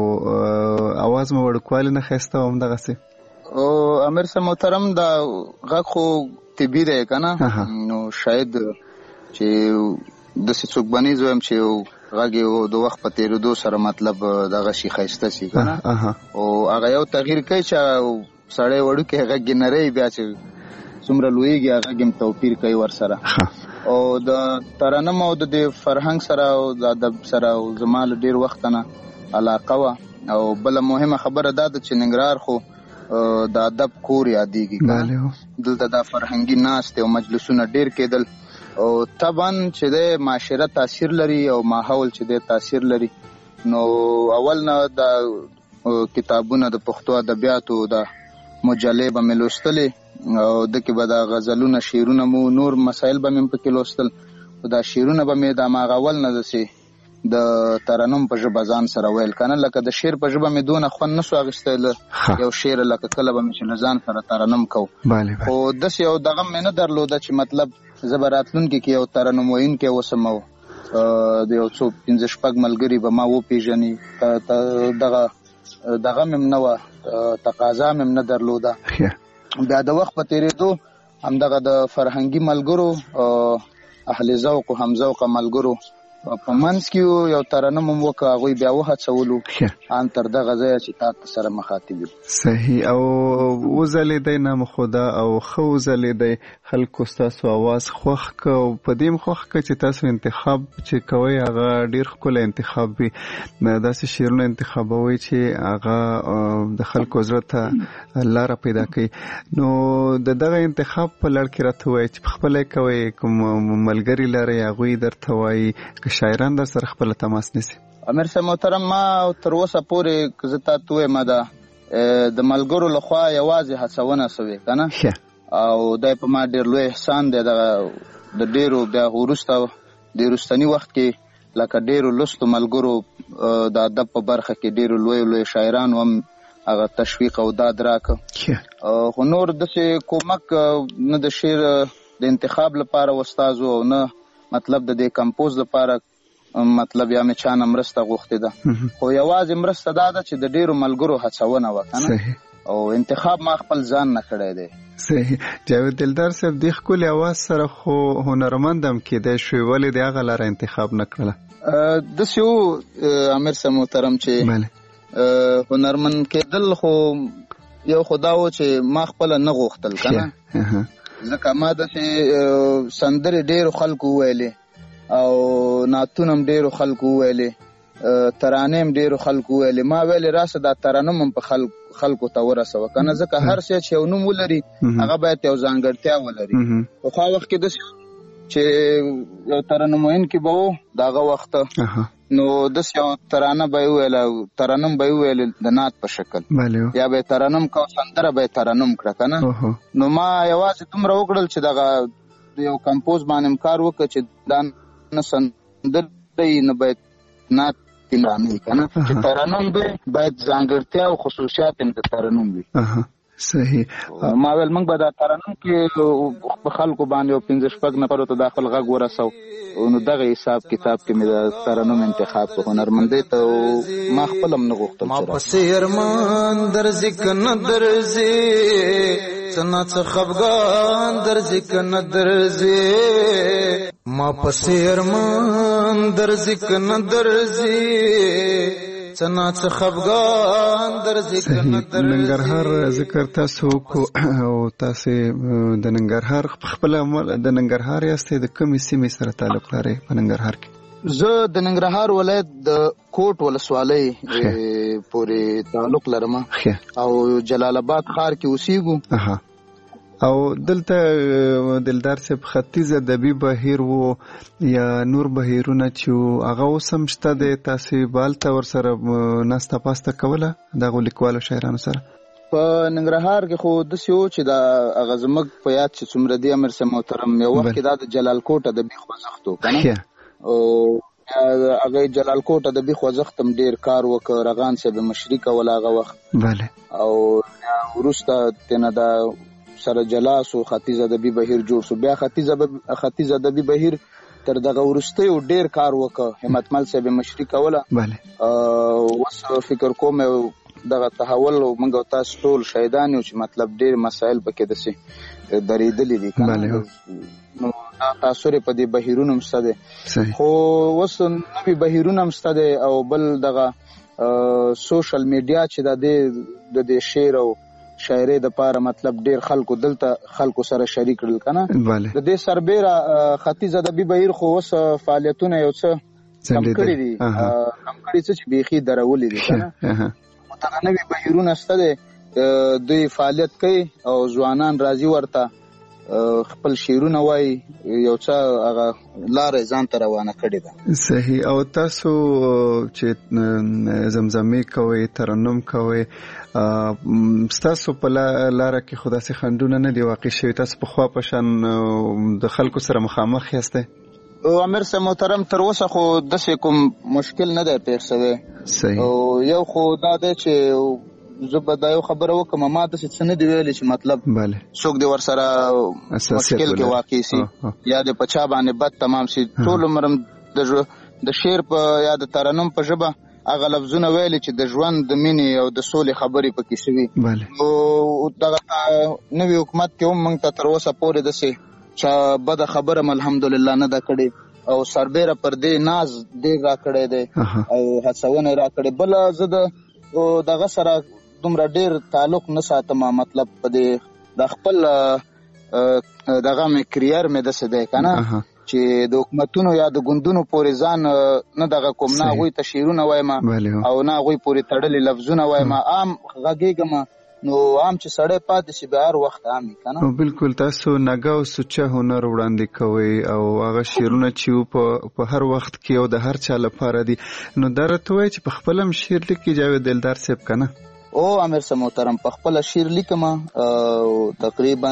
اواز مو وړوکوالي نه ښایسته و همدغسې؟ او امیر صاحب محترم دا غږ خو طبي دی که نه، نو شاید چې داسې څوک بنیز وایم چې غږ یې د وخت په تېرېدو سره مطلب دغه شي ښایسته سي که نه، او هغه یو تغییر کوي چې سړی وړوکی غږ یې نری، بیا چې څومره لویږي هغه غږ یې توپیر کوي ورسره. او د ترنم او د فرهنګ سره او د ادب سره زما له ډېر وخت نه علاقه وه. او بله مهمه خبره دا ده چې ننګرهار خو د ادب کور یادېږي. دلته دا فرهنګي ناستې او مجلسونه ډېر کېدل او طبعا چې د معاشره تاثیر لري او ماحول چې د تاثیر لري. نو اول نه د کتابونه د پښتو ادبیاتو د مجلې به مې لوستلې او دکې به د غزلونه شعرونه مو نور مسایل به مې پکې لوستل. دا شعرونه به مې د هماغه اول نه داسې د ترنم په ژبه ځان سره ویل که نه، لکه د شعر په ژبه مې دونه خوند نسو اخیستی. یو شعر لکه کله به مې چې له ځان سره ترنم کو، خو داسې یو دغه مې نه درلوده چې مطلب زه به راتلونکي کې یو ترنم ویونکی اوسم او د یو څو پنځه شپږ ملګري به ما وپېژني. دغه دغه مې هم نه وه، تقاضا مې هم نه درلوده. بیا د وخت په تیریدو همدغه د فرهنګي ملګرو اهل ذوق او هم ذوق ملګرو په منځ کې یو ترنم هم وکړه، هغوی بیا وهڅولو ان تر دغه ځایه چې تا سره مخاطب یو. صحیح. او وځلېدی نامخوده او ښه وځلېدی، خلکو ستاسو اواز خوښ که او په دې هم خوښ که چې تاسو انتخاب چې کوئ هغه ډېر ښکلی انتخاب وي، داسې شعرونه انتخابوئ چې هغه د خلکو زړه ته لاره پیدا کوي. نو د دغه انتخاب په لړ کې راته ووایئ چې پخپله یې کوئ، کوم ملګري لرئ هغوی درته وایي، که شاعران در سره خپل تماس نیسي؟ امیر صاحب محترم، ما تر اوسه پورې که زه تا ته ووایم ده د ملګرو لخوا یوازې هڅونه سوې که نه، او دی په ما ډېر لوی احسان دی. دغه د ډېرو بیا وروسته د وروستني وخت کې لکه ډېرو لوستو ملګرو د ادب په برخه کې ډېرو لوی لوی شاعرانو هم هغه تشویق او داد راکړه. خو نور داسې کومک نه د شعر د انتخاب لپاره استازو او نه مطلب د دې کمپوز لپاره مطلب یا مې چانه مرسته غوښتې ده، خو یوازې مرسته دا ده چې د ډېرو ملګرو هڅونه وه که نه، او انتخاب ما خپل ځان نه کړی دی. صحیح. جاوید دلدار صاحب، دې ښکلي اواز سره خو هنرمند هم کېدی شوی، ولې د هغه لاره انتخاب نه کړله؟ داسې و امیر صاحب محترم چې هنرمند کېدل خو یو خو دا و چې ما خپله نه غوښتل که نه، ځکه ما داسې سندرې ډېرو خلکو وویلې او نعتونه هم ډېرو خلکو وویلې، ترانې هم ډېرو خلکو وویلې. ما ویلې راسه دا ترنم هم په خلکو ته ورسوه که نه، ځکه هر څه چې یو نوم ولري هغه باید یو ځانګړتیا ولري. پخوا وخت کې داسې چې یو ترنم ویونکی به و د هغه وخته، نو داسې یو ترانه به یې وویله، ترنم به یې وویلې د نعت په شکل، یا به یې ترنم که سندره به یې ترنم کړه که نه. نو ما یوازې دومره وکړل چې دغه یو کمپوز باندې کار وکړه چې دا نه سندره یي نه باید نعت یې رانه که نه، چې ترنم به باید ځانګړتیا او خصوصیات یې د ترنم وي. صحیح. ما ویل موږ به دا ترنم کې په خلکو باندې یو پنځه شپږ نفرو ته دا خپل غږ ورسو، نو دغه حساب کتاب کې مې د ترنم انتخاب په هنرمندۍ ته ما خپل هم نه غوښتل. ما پسې ارمان درځي که نه درځي، څه نه څه خفګان درځي که نه درځي، ما پسې ارمان درځي که نه درځي، څنا څه خفګان درځي که نه درځي. ننګرهار ذکر تاسو کو او تاسو د ننګرهار خپل د ننګرهار یاستئ، د کومې سیمې سره تعلق لرئ په ننګرهار کې؟ زه د ننګرهار ولایت د کوټ ولسوالۍ پورې تعلق لرم او جلال آباد ښار کې اوسېږو. او دلته دلدار صاحب ختیځ ادبي بهیر وو یا نور بهیرونه چې هغه اوس هم شته دی، تاسو بالته ورسره ناسته پاسته کوله دغو لیکوالو شاعرانو سره؟ په ننګرهار کې خو داسې و چې دا هغه زموږ په یاد چې څومره دی امیر صاحب محترم، یو وخت کې دا د جلال کوټ ادبي خوځښت و که نه، او هغه جلال کوټ ادبي خوځښت هم ډېر کار وکړ، رغان صاحب مشري کوله هغه وخت، او وروسته تېنه دا سره جلاس او ختیځ ادبي بهیر جوړ شو. بیا ختیځ ختیځ ادبي بهیر تر دغه وروستیو ډېر کار وکړ، همت مل صاحب مشري کوله. اوس فکر کوم دغه تحول موږ او تاسو ټول شهیدان یو چې مطلب ډېر مسایل پکې داسې درېدلي دي که نه، نو دا تاثر په دې بهیرونو هم شته دی، خو اوس نوي بهیرونه هم شته دی. او بل دغه سوشل میډیا چې د دې د دې شعر او شاعرۍ د پاره مطلب ډیر خلکو دلته خلکو سره شریک کړل کنه. د دې سربېره ختیځ ادبي بهیر خو اوس فعالیتونه یو څه کم کړي دي، کم کړي چې بیخي درولې دي کنه. متغنوي بهیرونه شته دي، دوی فعالیت کوي او ځوانان راځي ورته خپل شعرونه وایي، یو څه هغه لارې ځان ته روانه کړې ده. صحیح. او تاسو چې زمزمې کوئ، ترنم کوئ، ستاسو په لاره کې خو داسې خنډونه نه دي واقع شوي؟ تاسو پخوا په شان د خلکو سره مخامخ یاستئ؟ امیر صاحب محترم تر اوسه خو داسې کوم مشکل نه دی پیښ شوی. او یو خو دا دی چې زه به دا یو خبره وکړم، ما داسې څه نه دي ویلي چې مطلب څوک دې ورسره مشکل کې واقع سي یا دې په چا باندې بد تمام سي. ټول عمر د شعر په یا د ترنم په ژبه هغه لفظونه ویلي چې د ژوند د مینې او د سولې خبرې پکې شوي او دغه نوي حکومت کې هم موږ ته تر اوسه پورې داسې چا بده خبره م الحمدلله نه ده کړې او سربیره پر دې ناز ډېر را کړی دی او هڅونه را کړې. بله زه د دغه سره دومره ډېر تعلق نه ساتم، مطلب په دې د خپل دغه مې کریر مې داسې دی که نه چې د حکومتونو یا د ګوندونو پورې ځان نه دغه کوم، نه هغوی ته شعرونه وایم او نه هغوی پورې تړلي لفظونه وایم، عام غږېږم نو عام چې سړی پاتې شي به هر وخت عام وي که نه. بالکل تاسو نګه او سوچه هنر وړاندې کوئ او هغه شعرونه چې په هر وخت کې او د هر چا لپاره دي، نو دا راته وایي چې په خپل هم شعر لیکي جاوید دلدار صاحب که نه؟ او امیر صاحب محترم په خپله شعر لیکم او تقریبا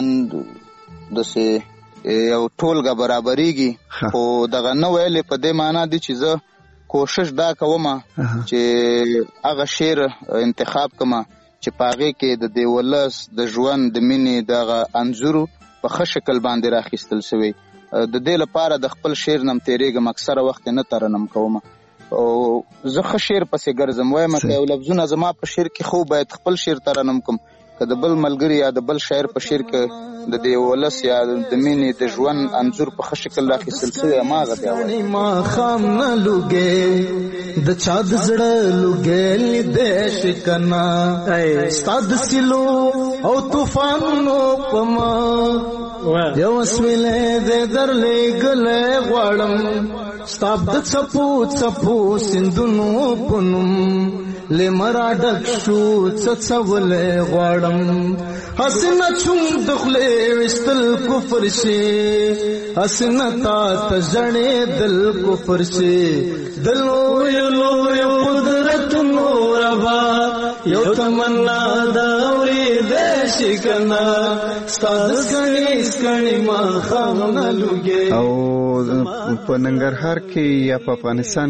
داسې یو ټولګه برابریږي، خو دغه نه ویلې په دې معنا دي چې زه کوشش دا کوم چې هغه شعر انتخاب کوم چې په هغې کې د دې ولس د ژوند د مینې دغه انځور په ښه شکل باندې راخیستل شوی. د دې لپاره د خپل شعر نه م تېرېږم، اکثره وخت نه ترنم کوم او زه ښه شعر پسې ګرځم. وایم که یو لفظونه زما په شعر کې خو باید خپل شعر ترنم کوم، که د بل ملګري یا د بل شاعر په شعر کې د دې ولس یا د مینې د ژوند انځور په ښه شکل راخیستل شوی هماغه بیا وایم. ماښام نه لوګې د چا د زړه لوګې لیدې شي که نه، ستا د سیلو او طوفانونو په ما یو سویلې دې درلېږلی غواړم، ستا د څپو څپو سیندونو په نوم لمرا ډک شو څڅولی غواړم، حسنه چون د خولې ویستل کفر شي، حسنه تا ته ژړېدل کفر شي، د لویو لویو قدرتونو ربا یو تمنا د اورېدی شي که نه، ستا د سکڼې سکڼې ماښام نه لوګې. او په ننګرهار کې یا په افغانستان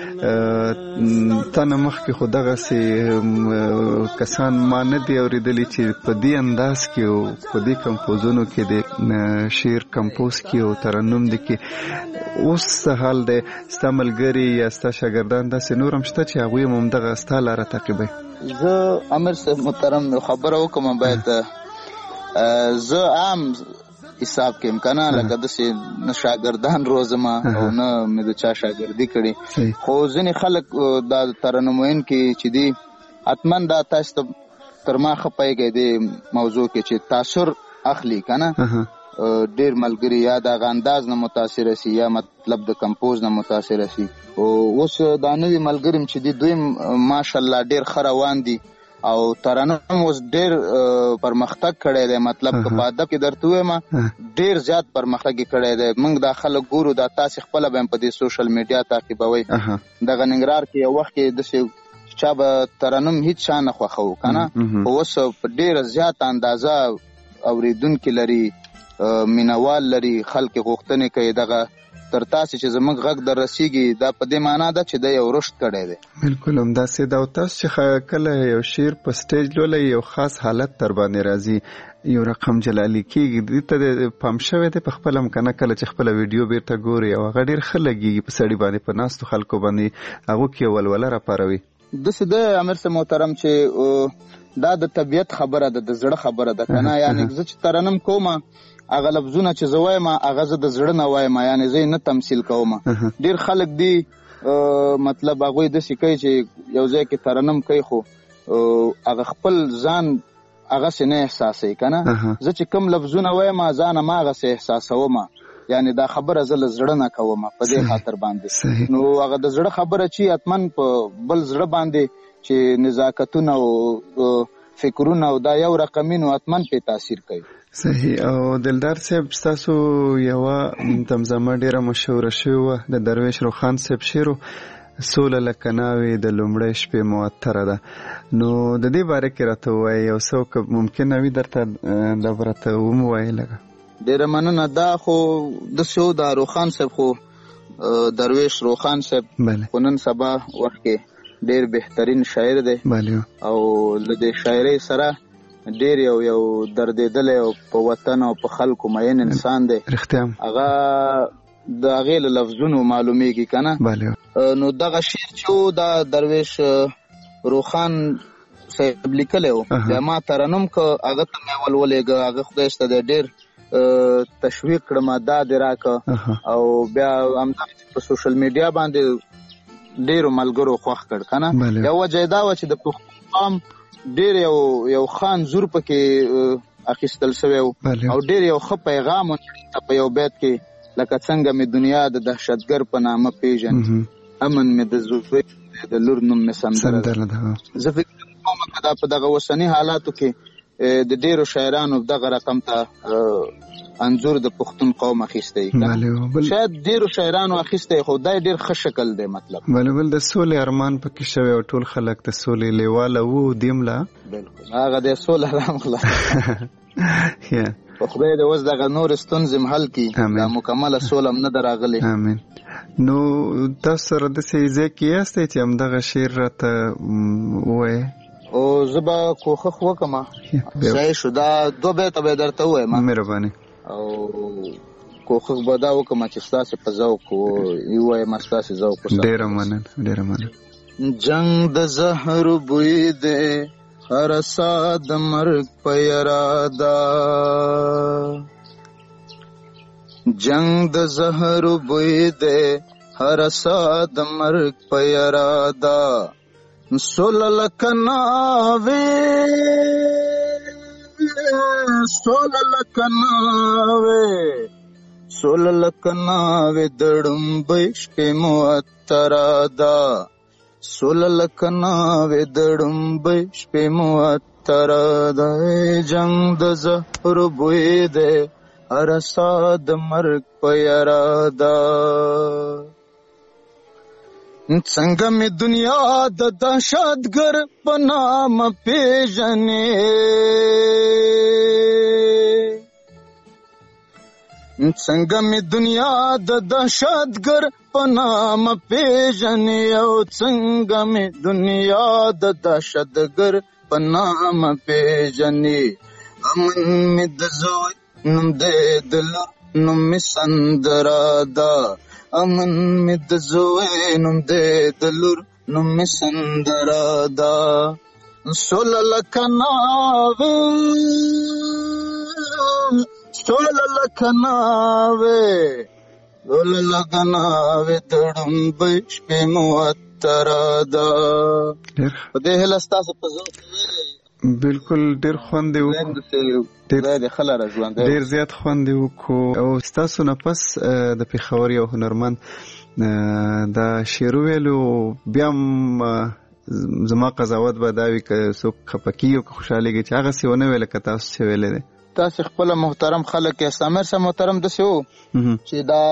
کې تنه مخکې خو دغسې کسان ما نه دي اورېدلي چې په دې انداز کې او په دې کمپوزونو کې د شعر کمپوز کې او ترنم دي کې. اوس څه حال دی؟ ستا ملګري یا ستا شاګردان داسې نور هم شته چې هغوی هم همدغه ستا لاره تعقیبوي؟ زه امیر صاحب محترم یو خبره وکړم، باید زه عام حساب کې امکانه لکه داسې نه شاګردان روزم او نه مې د چا شاګردي کړي، خو ځینې خلک دا ترنم ویونکي چې دي حتما دا تاسو ته تر ما ښه پوهېږئ دې موضوع کې چې تاثر اخلي که نه، ډېر ملګري یا د هغه انداز نه متاثره سي یا مطلب د کمپوز نه متاثره سي. او اوس دا نوي ملګري چې دي دوی ماشاءالله ډېر ښه روان دي او ترنم اوس ډېر پرمختګ کړی دی، مطلب که په ادب کې درته ووایم ډېر زیات پرمختګ یې کړی دی. موږ دا خلک ګورو، دا تاسې خپله به هم په دې سوشل میډیا تعقیبوئ. دغه ننګرهار کې یو وخت کې داسې چا به ترنم هیڅ چا نه خوښوو که نه، خو اوس په ډېره زیاته اندازه اورېدونکي لري، مینوال لري، خلک غوښتنې کوي دغه تر تاسې چې زموږ غږ در رسیږي. دا په دې معنا ده چې دا یو رشد کړی دی. بالکل همداسې ده. او تاسو چې کله یو شعر په سټیج لولئ یو خاص حالت در باندې راځي، یو رقم جلالي کېږي، دې ته پام شوی دی په خپله هم که نه؟ کله چې خپله ویډیو بیرته ګوري او هغه ډېر ښه لګېږي په سړي باندې، په ناستو خلکو باندې هغو کې یو ولوله راپاروي. داسې ده امیر صاحب محترم چې دا د طبیعت خبره ده، د زړه خبره ده که نه. یعنې زه چې ترنم کوم هغه لفظونه چې زه وایم هغه زه د زړه نه وایم، یعنې زه یې نه تمثیل کوم. ډېر خلک دي مطلب هغوی داسې کوي چې یو ځای کې ترنم کوي خو هغه خپل ځان هغسې نه احساسوي که نه. زه چې کوم لفظونه وایم ځان هم هغسې احساسوم، یعنې دا خبره زه له زړه نه کوم په دې خاطر باندې. نو هغه د زړه خبره چې حتما په بل زړه باندې چې نزاکتونه او فکرونه او دا یو رقمي نو حتما پې تاثیر کوي. صحیح. او دلدار صاحب ستاسو یوه تمزمه ډېره مشهوره شوې وه د درویش روخان صاحب شعر سوله لکه ناوې د لومړۍ شپې معطره ده، نو د دې باره کې راته ووایئ یو څه که ممکنه وي درته دا به راته ومو وایئ لږه. ډېره مننه. دا خو داسې و د روخان صاحب خو درویش روخان صاحب خو نن سبا وخت کې ډېر بهترین شاعر دی او له دې شاعرۍ سره ډېر یو یو دردېدلی او په وطن او په خلکو مین انسان دی. رښتیا هغه د هغې له لفظونو معلومیږي کنه. بله نو دغه شعر چې دا درویش روخان صاحب لیکلی و بیا ما ترنم که هغه ته مې ولولېږه هغه خدای شته دی ډېر تشویق کړم دا دې راکړه او بیا همدغسې په سوشل میډیا باندې ډېرو ملګرو خوښ کړ کنه. یو وجه یې دا وه چې د پښتون قام ډېر یو یو خان زور پکې اخیستل شوی و او ډېر یو ښه پیغام په یو بیت کې لکه څنګه مې دنیا د دهشتګر په نامه پیژني امن مې د زوی د لور نوم مې سندره ده. زه فکر کوم که دا په دغه اوسني حالاتو کې د ډېرو شاعرانو دغه رقم ته انځور د پښتون قوم اخیستی شاید ډېرو شاعرانو اخیستی خو دا ډېر ښه شکل دی مطلب. بله بل د سولې ارمان پکې شوی او ټول خلک د سولې لیواله وو دیم لا بالکل هغه د سولې ارام خلاص خدای دې اوس دغه نور ستونزې حل کړي دا مکمله سوله هم نه ده راغلې. امین. نو تاسو سره داسې ځای کې یاستئ چې همدغه شعر راته ووایې؟ او زه به کوښښ وکړم ځای شو دا دوه بیته به یې درته ووایم. مهرباني. او کوښښ به دا وکړم چې ستاسې په ذوق ووایم ستاسې ذوق. ډېره مننه ډېره مننه. جنگ د زهر بوی دی هر سا د مرګ په یرادا جنگ د زهر بوی دی هر سا د مرګ په یرادا سول لکناوی سول لکناوی سول لکناوی دړمبې شپې معطرادا سول لکناوی دړمبې شپې معطرادا جنگ د زهر بوی دی هر سا د مرګ په یرادا څنګه مې دنیا د دهشتګر په نامه پیژنې څنګه مې دنیا د دهشتګر په نامه پیژنې او څنګه مې دنیا د دهشتګر په نامه پیژنې امن مې د زوی نوم دې د لور نوم مې سندره ده امن مې د زوی نوم دې د لور نوم مې سندره ده سوله لکه ناوې سوله لکه ناوې سوله لکه ناوې دړمبې شپې معطره ده. په دې هیله ستاسو په ذوق بالکل ډیر خوند دی ډیر زیات خوند دی او ستاسو نه پس د پیښور یو هنرمند دا شعر ویلو بیا زما قضاوت به دا وي که څوک خفه کېږي او که خوشحالېږي چې هغسې ونه ویله که تاسو چې ویلی دی. تاسې خپله محترم خلک یاست. امیر صاحب محترم داسې و چې دا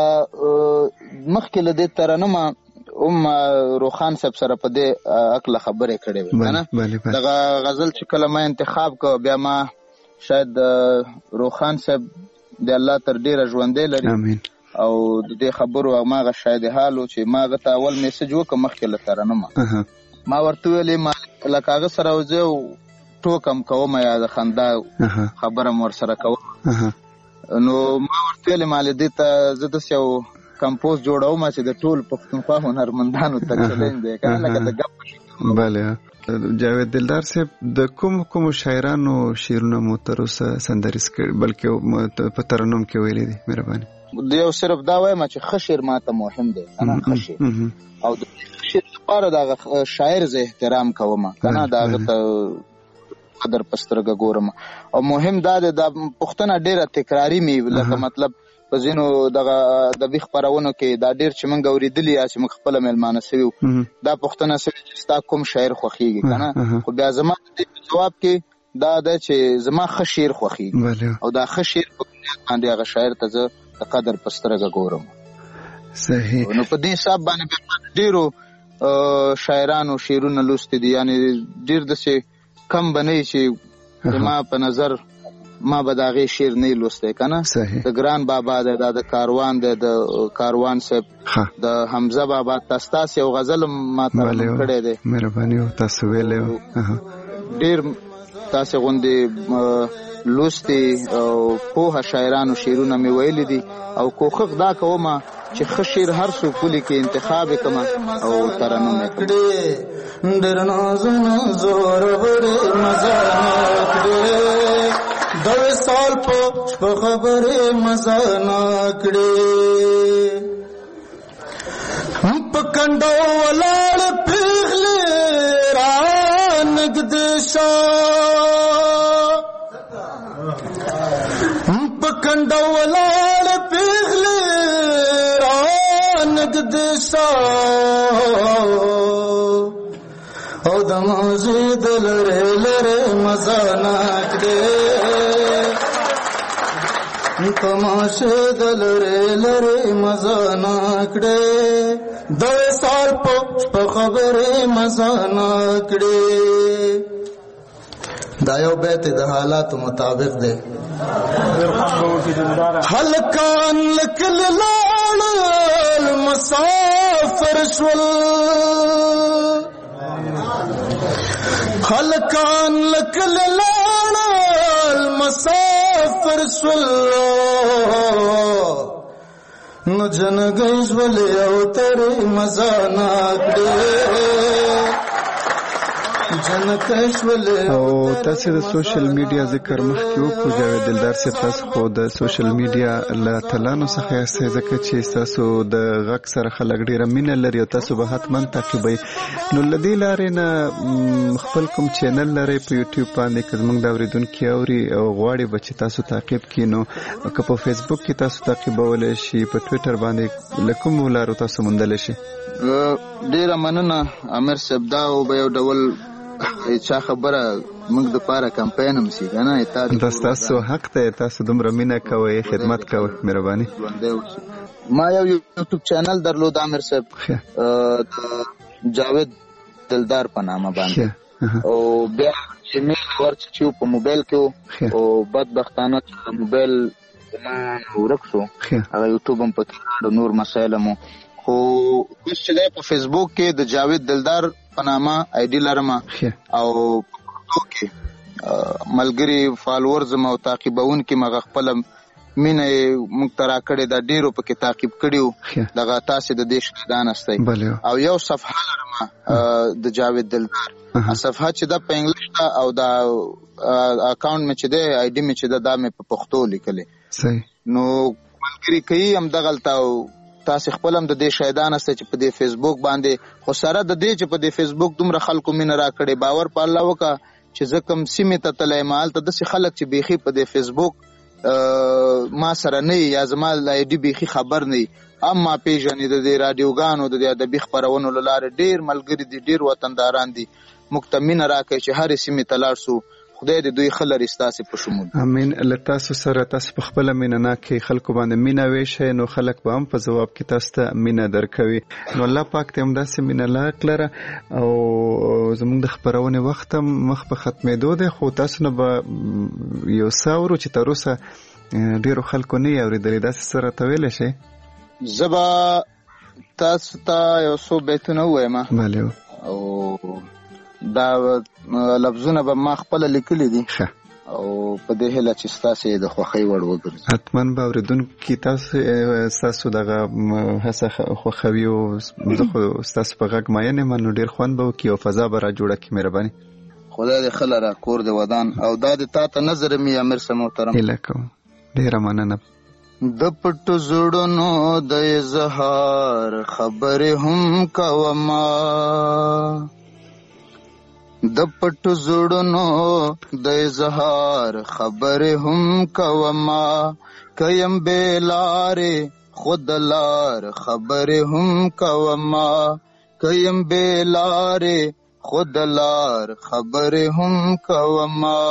مخکې له دې ترنمه هم روخان صاحب سره په دې عقله خبرې کړې وې کنه. دغه غزل چې کله ما انتخاب کو بیا ما شاید روخان صاحب د الله تر ډیره ژوندی لري او د دې خبرو هغه شاید حال و چې ما هغه ته اول میسج وکړم مخکې له ترنمه ما ورته ویلې ما لکه هغه سره وځه ټوکم کوم یا د خندا خبره م ورسره کوم نو ما ورته ویلې ما دې ته زه داسې یو کمپوز جوړوم چې د ټول پښتونخوا هنرمندانو ته چلنج دی کنه لکه د ګپ. بله جاوید دلدار صاحب د کوم کوم شاعرانو شعرونه مو تر اوسه سندریز کړي بلکې په ترنم کې ویلي دي؟ مهرباني. د یو صرف دا وایم چې ښه شعر ماته مهم دی کنه ښه شعر او د شعر لپاره د شاعر زه احترام کوم کنه دا هغه قدر پسترګه ګورم او مهم دا د پښتنه ډیره تکراری می لکه مطلب په ځینو دغه ادبي خپرونو کې دا ډېر چې موږ اورېدلي یا چې موږ خپله میلمانه سوي وو دا پوښتنه سوې چې ستا کوم شاعر خوښېږي که نه خو بیا زما د دې ځواب کې دا ده چې زما ښه شعر خوښېږي او دا ښه شعر په بنیاد باندې هغه شاعر ته زه د قدر په سترګه ګورم. صحیح. نو په دې حساب باندې ډېرو شاعرانو شعرونه لوستي دي یعنې ډېر داسې کم به نه چې زما په نظر ما به د هغې شعر نه لوستی که نه. د ګران بابا دی دا د کاروان دی د کاروان صاحب د حمزه بابا تاسو یو غزل ما ترنم کړی دی. مهرباني تاسو ویلی ډېر تاسې غوندې لوستي او پوهه شاعرانو شعرونه مې ویلي دي او کوښښ دا کوم چې خشیر هر څو پولی کې انتخاب کما او ترنم کړي ډېر نازونه زور ورې مزه کړي د وصال په خبره مزه کړي هم په کندو ولاړ پیغلې را نګدې شا هم په کندو ولاړ پیغلې را نګدې شا او د موزید لره لره مزه کړي تماشه دلره لره مزه نکړه د وصال په خبره مزه نکړه دا یو بیت د حالات مطابق دی هلکان لکل لاړ مسافر شول هلکان لکل لاړ مسافر شول نو جنګیز ولې او ترې مزه نکړه او تاسو د سوشل میډیا ذکر مخکې وکړو جاوید دلدار صاحب تاسو خو د سوشل میډیا له تلانو څخه یاست ځکه چې تاسو د غږ سره خلک ډیره مینه لري او تاسو به حتما تعقیبئ نو له دې لارې نه خپل کوم چینل لري په یوټیوب باندې که زموږ د اورېدونکي اوري او غواړي به چې تاسو تعقیب کړي نو که په فیسبوک کې تاسو تعقیبولی شي په ټویټر باندې له کومو لارو تاسو موندلی شي ډیره مننه امیر صاحب دا به یو ډول چا خبره موږ د پاره کمپاین هم سي کنه دا تاسو حق ته تاسو دومره مینه کوئ خدمت کوئ مهرباني ما یو یوټیوب چینل درلود امیر صاحب جاوید دلدار په نامه باندې او بیا چې مې ورچ په موبایل کې او بدبختانه موبایل ما ورک شو هغه یوټیوب هم په نور مسایل مو خو اوس چې په فیسبوک کې د جاوید دلدار په نامه آی ډي لرم او اوکې ملګری فالوورز مو تعقیبون کې مغه خپل مینه موږ ترا کړې دا ډیرو په کې تعقیب کړیو دغه تاسو د دیش دانستای او یو صفحه لرم د جاوید دلدار صفحه چې د په انګلیش او دا اکاونټ مې چې د آی ډي مې چې د دامه په پښتو لیکلې صحیح نو ملګری کوي هم دغلتا تاسو خپل هم د دې شایدان است چې په دې فیسبوک باندې خو سره د دې چې په دې فیسبوک دومره خلکو مين را کړي باور په الله وکا چې زکم سیمه ته تلای مال ته د خلک چې بيخي په دې فیسبوک ما سره نه یا زما آی ډي بيخي خبر نه اما پیژنې د دې رادیوګانو د ادبي خبرونو لاره ډیر ملګری دي ډیر وطنداران دي مکتمن را کوي چې هر سیمه تلار سو خدای دې دوی خلر استاسه په شمول امين لتاسو سره تاسو په خپل مینه کې خلکو باندې مینه ویشه نو خلک به هم په جواب کې تاسو ته مینه درکوي نو الله پاک ته هم داسې مینه لاکلره او زموږ د خبرونه وخت مخ په ختمېدو ده خو تاسو نه به یو ساورو چې تر اوسه ډیرو خلکو نه اوریدلې داسې سره تویل شي زبا تاسو ته یو څو بیتونه وایم بله او دا لفظونه به ما خپل لیکلي دي او په دې هله چې تاسو د خوخي وړ وګرځي حتمن به اوریدونکو تاسو تاسو دغه هڅه خوخوي او تاسو په غږ ماینه منو ډیر خوان به کی او فضا به را جوړه کی مهرباني خدای دې خلره کور دې ودان او دا دې تا ته نظر می امیر سم محترم الکو ډیر مننه د پټو زړونو د اظهار خبره هم کوما د پټو زړونو د اظهار خبره هم کوما کيم بیلاره خود لار خبره هم کوما کيم بیلاره خود لار خبره هم کوما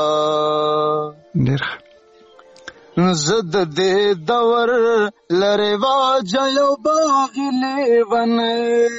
ډیر زد دې دور لره واجه یو باغله ونه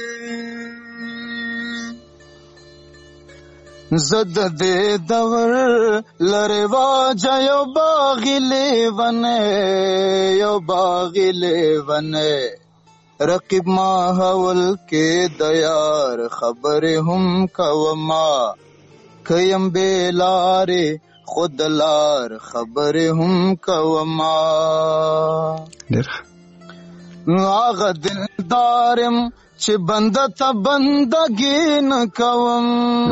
زد دې دور لره واجه یو باغله ونه یو باغله ونه رقیب ما حول کې دیار خبره هم کوما کيم بیلاره خود لار خبر هم کوما هغه دلدارم چې بنده ته بندګي نه کوم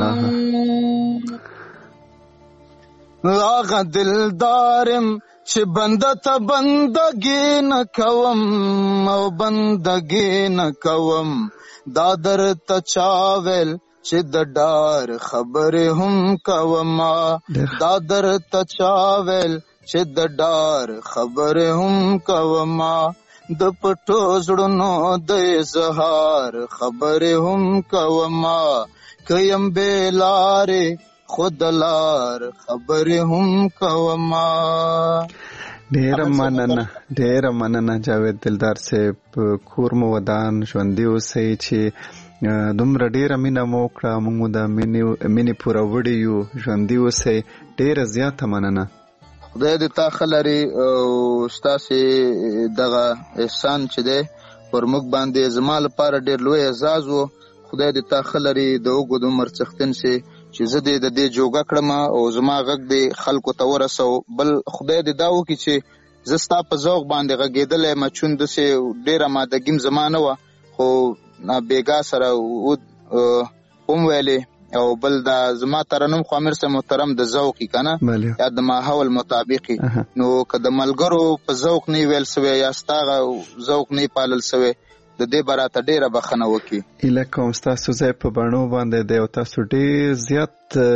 هغه دلدارم چې بنده ته بندګي نه کوم او بندګي نه کوم دا درته چا ویل چې د ډار خبرې هم کوم دا درته چا ویل چې د ډار خبرې هم کوم د پټو زړونو د اظهار خبرې هم کوم کیم بیلارې خود لار خبرې هم کوم. ډېر مننه ډېر مننه جاوید دلدار صاحب کور مو ودان ژوندي اوسئ چې دومره ډېره مینه مو وکړه موږ د مینې پوره وړي یو ژوندي اوسئ ډېره زیاته مننه. خدای دې تا ښه لري او ستاسې دغه احسان چې دی پر موږ باندې زما لپاره ډېر لوی اعزاز و. خدای دې تا ښه لري د اوږد عمر څښتن سي چې زه دې د دې جوګه کړم او زما غږ دې خلکو ته ورسو. بل خدای دې دا وکړي چې زه ستا په ذوق باندې غږېدلی یم چون داسې ډېره مادګیم زما نه وه خو بیګا سره هم ویلې او بل دا زما ترنم خو امیر صاحب محترم د ذوقي که نه یا د ماحول مطابقي نو که د ملګرو په ذوق نه ویل سوی یا ستا ذوق نه پالل سوی د دې براته ډیره بخنه وکي. اله کوم تاسو ځای په بڼو باندې دی او تاسو ډیر زیات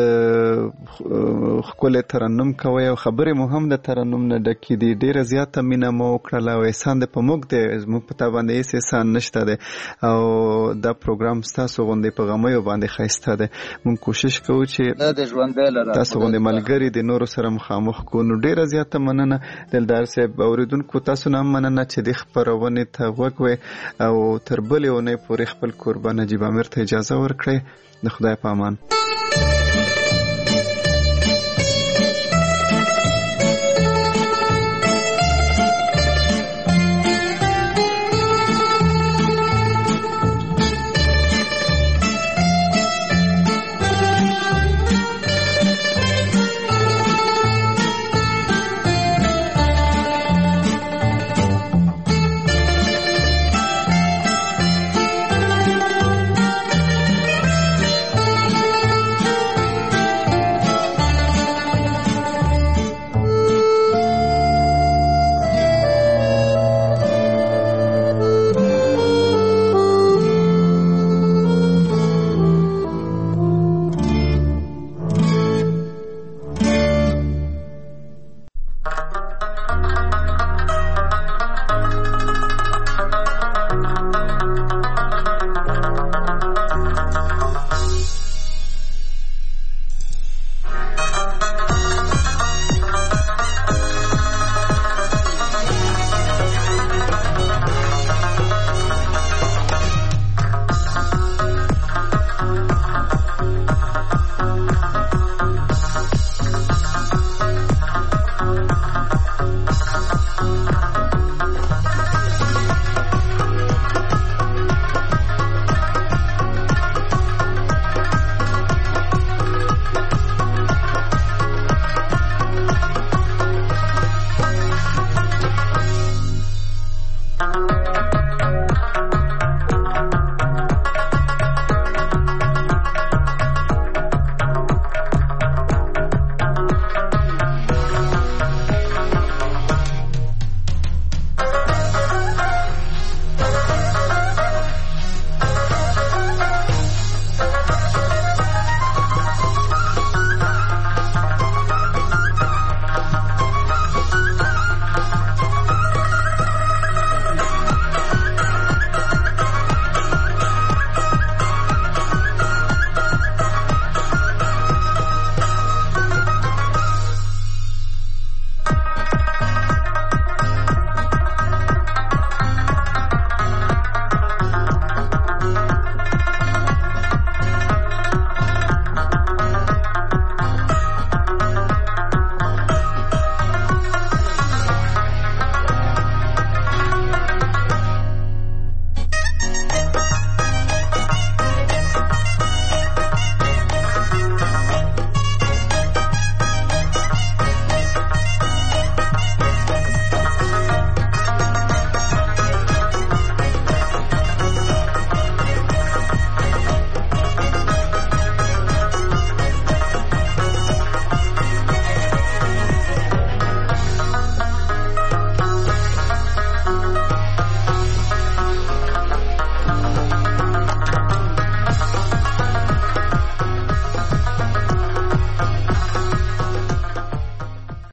خپل ترنم کوي او خبرې مو هم د ترنم نه ډکې دي. ډیره زیاته مینه مو وکړله او احسان د په موږ دی موږ په تا باندې هیڅ احسان نشته دی او دا پروګرام ستاسو غوندې په غمیو باندې ښایسته دی. موږ کوشش کوو چې تاسو غوندې ملګري د نورو سره مخامخ کړو. نو ډیره زیاته مننه دلدار صاحب. اوریدونکو تاسو نه هم مننه چې د خپرونې ته غوږ وئ او تر بلې اونۍ پورې خپل کوربه نجیب امیر ته اجازه ورکړئ. د خدای په امان.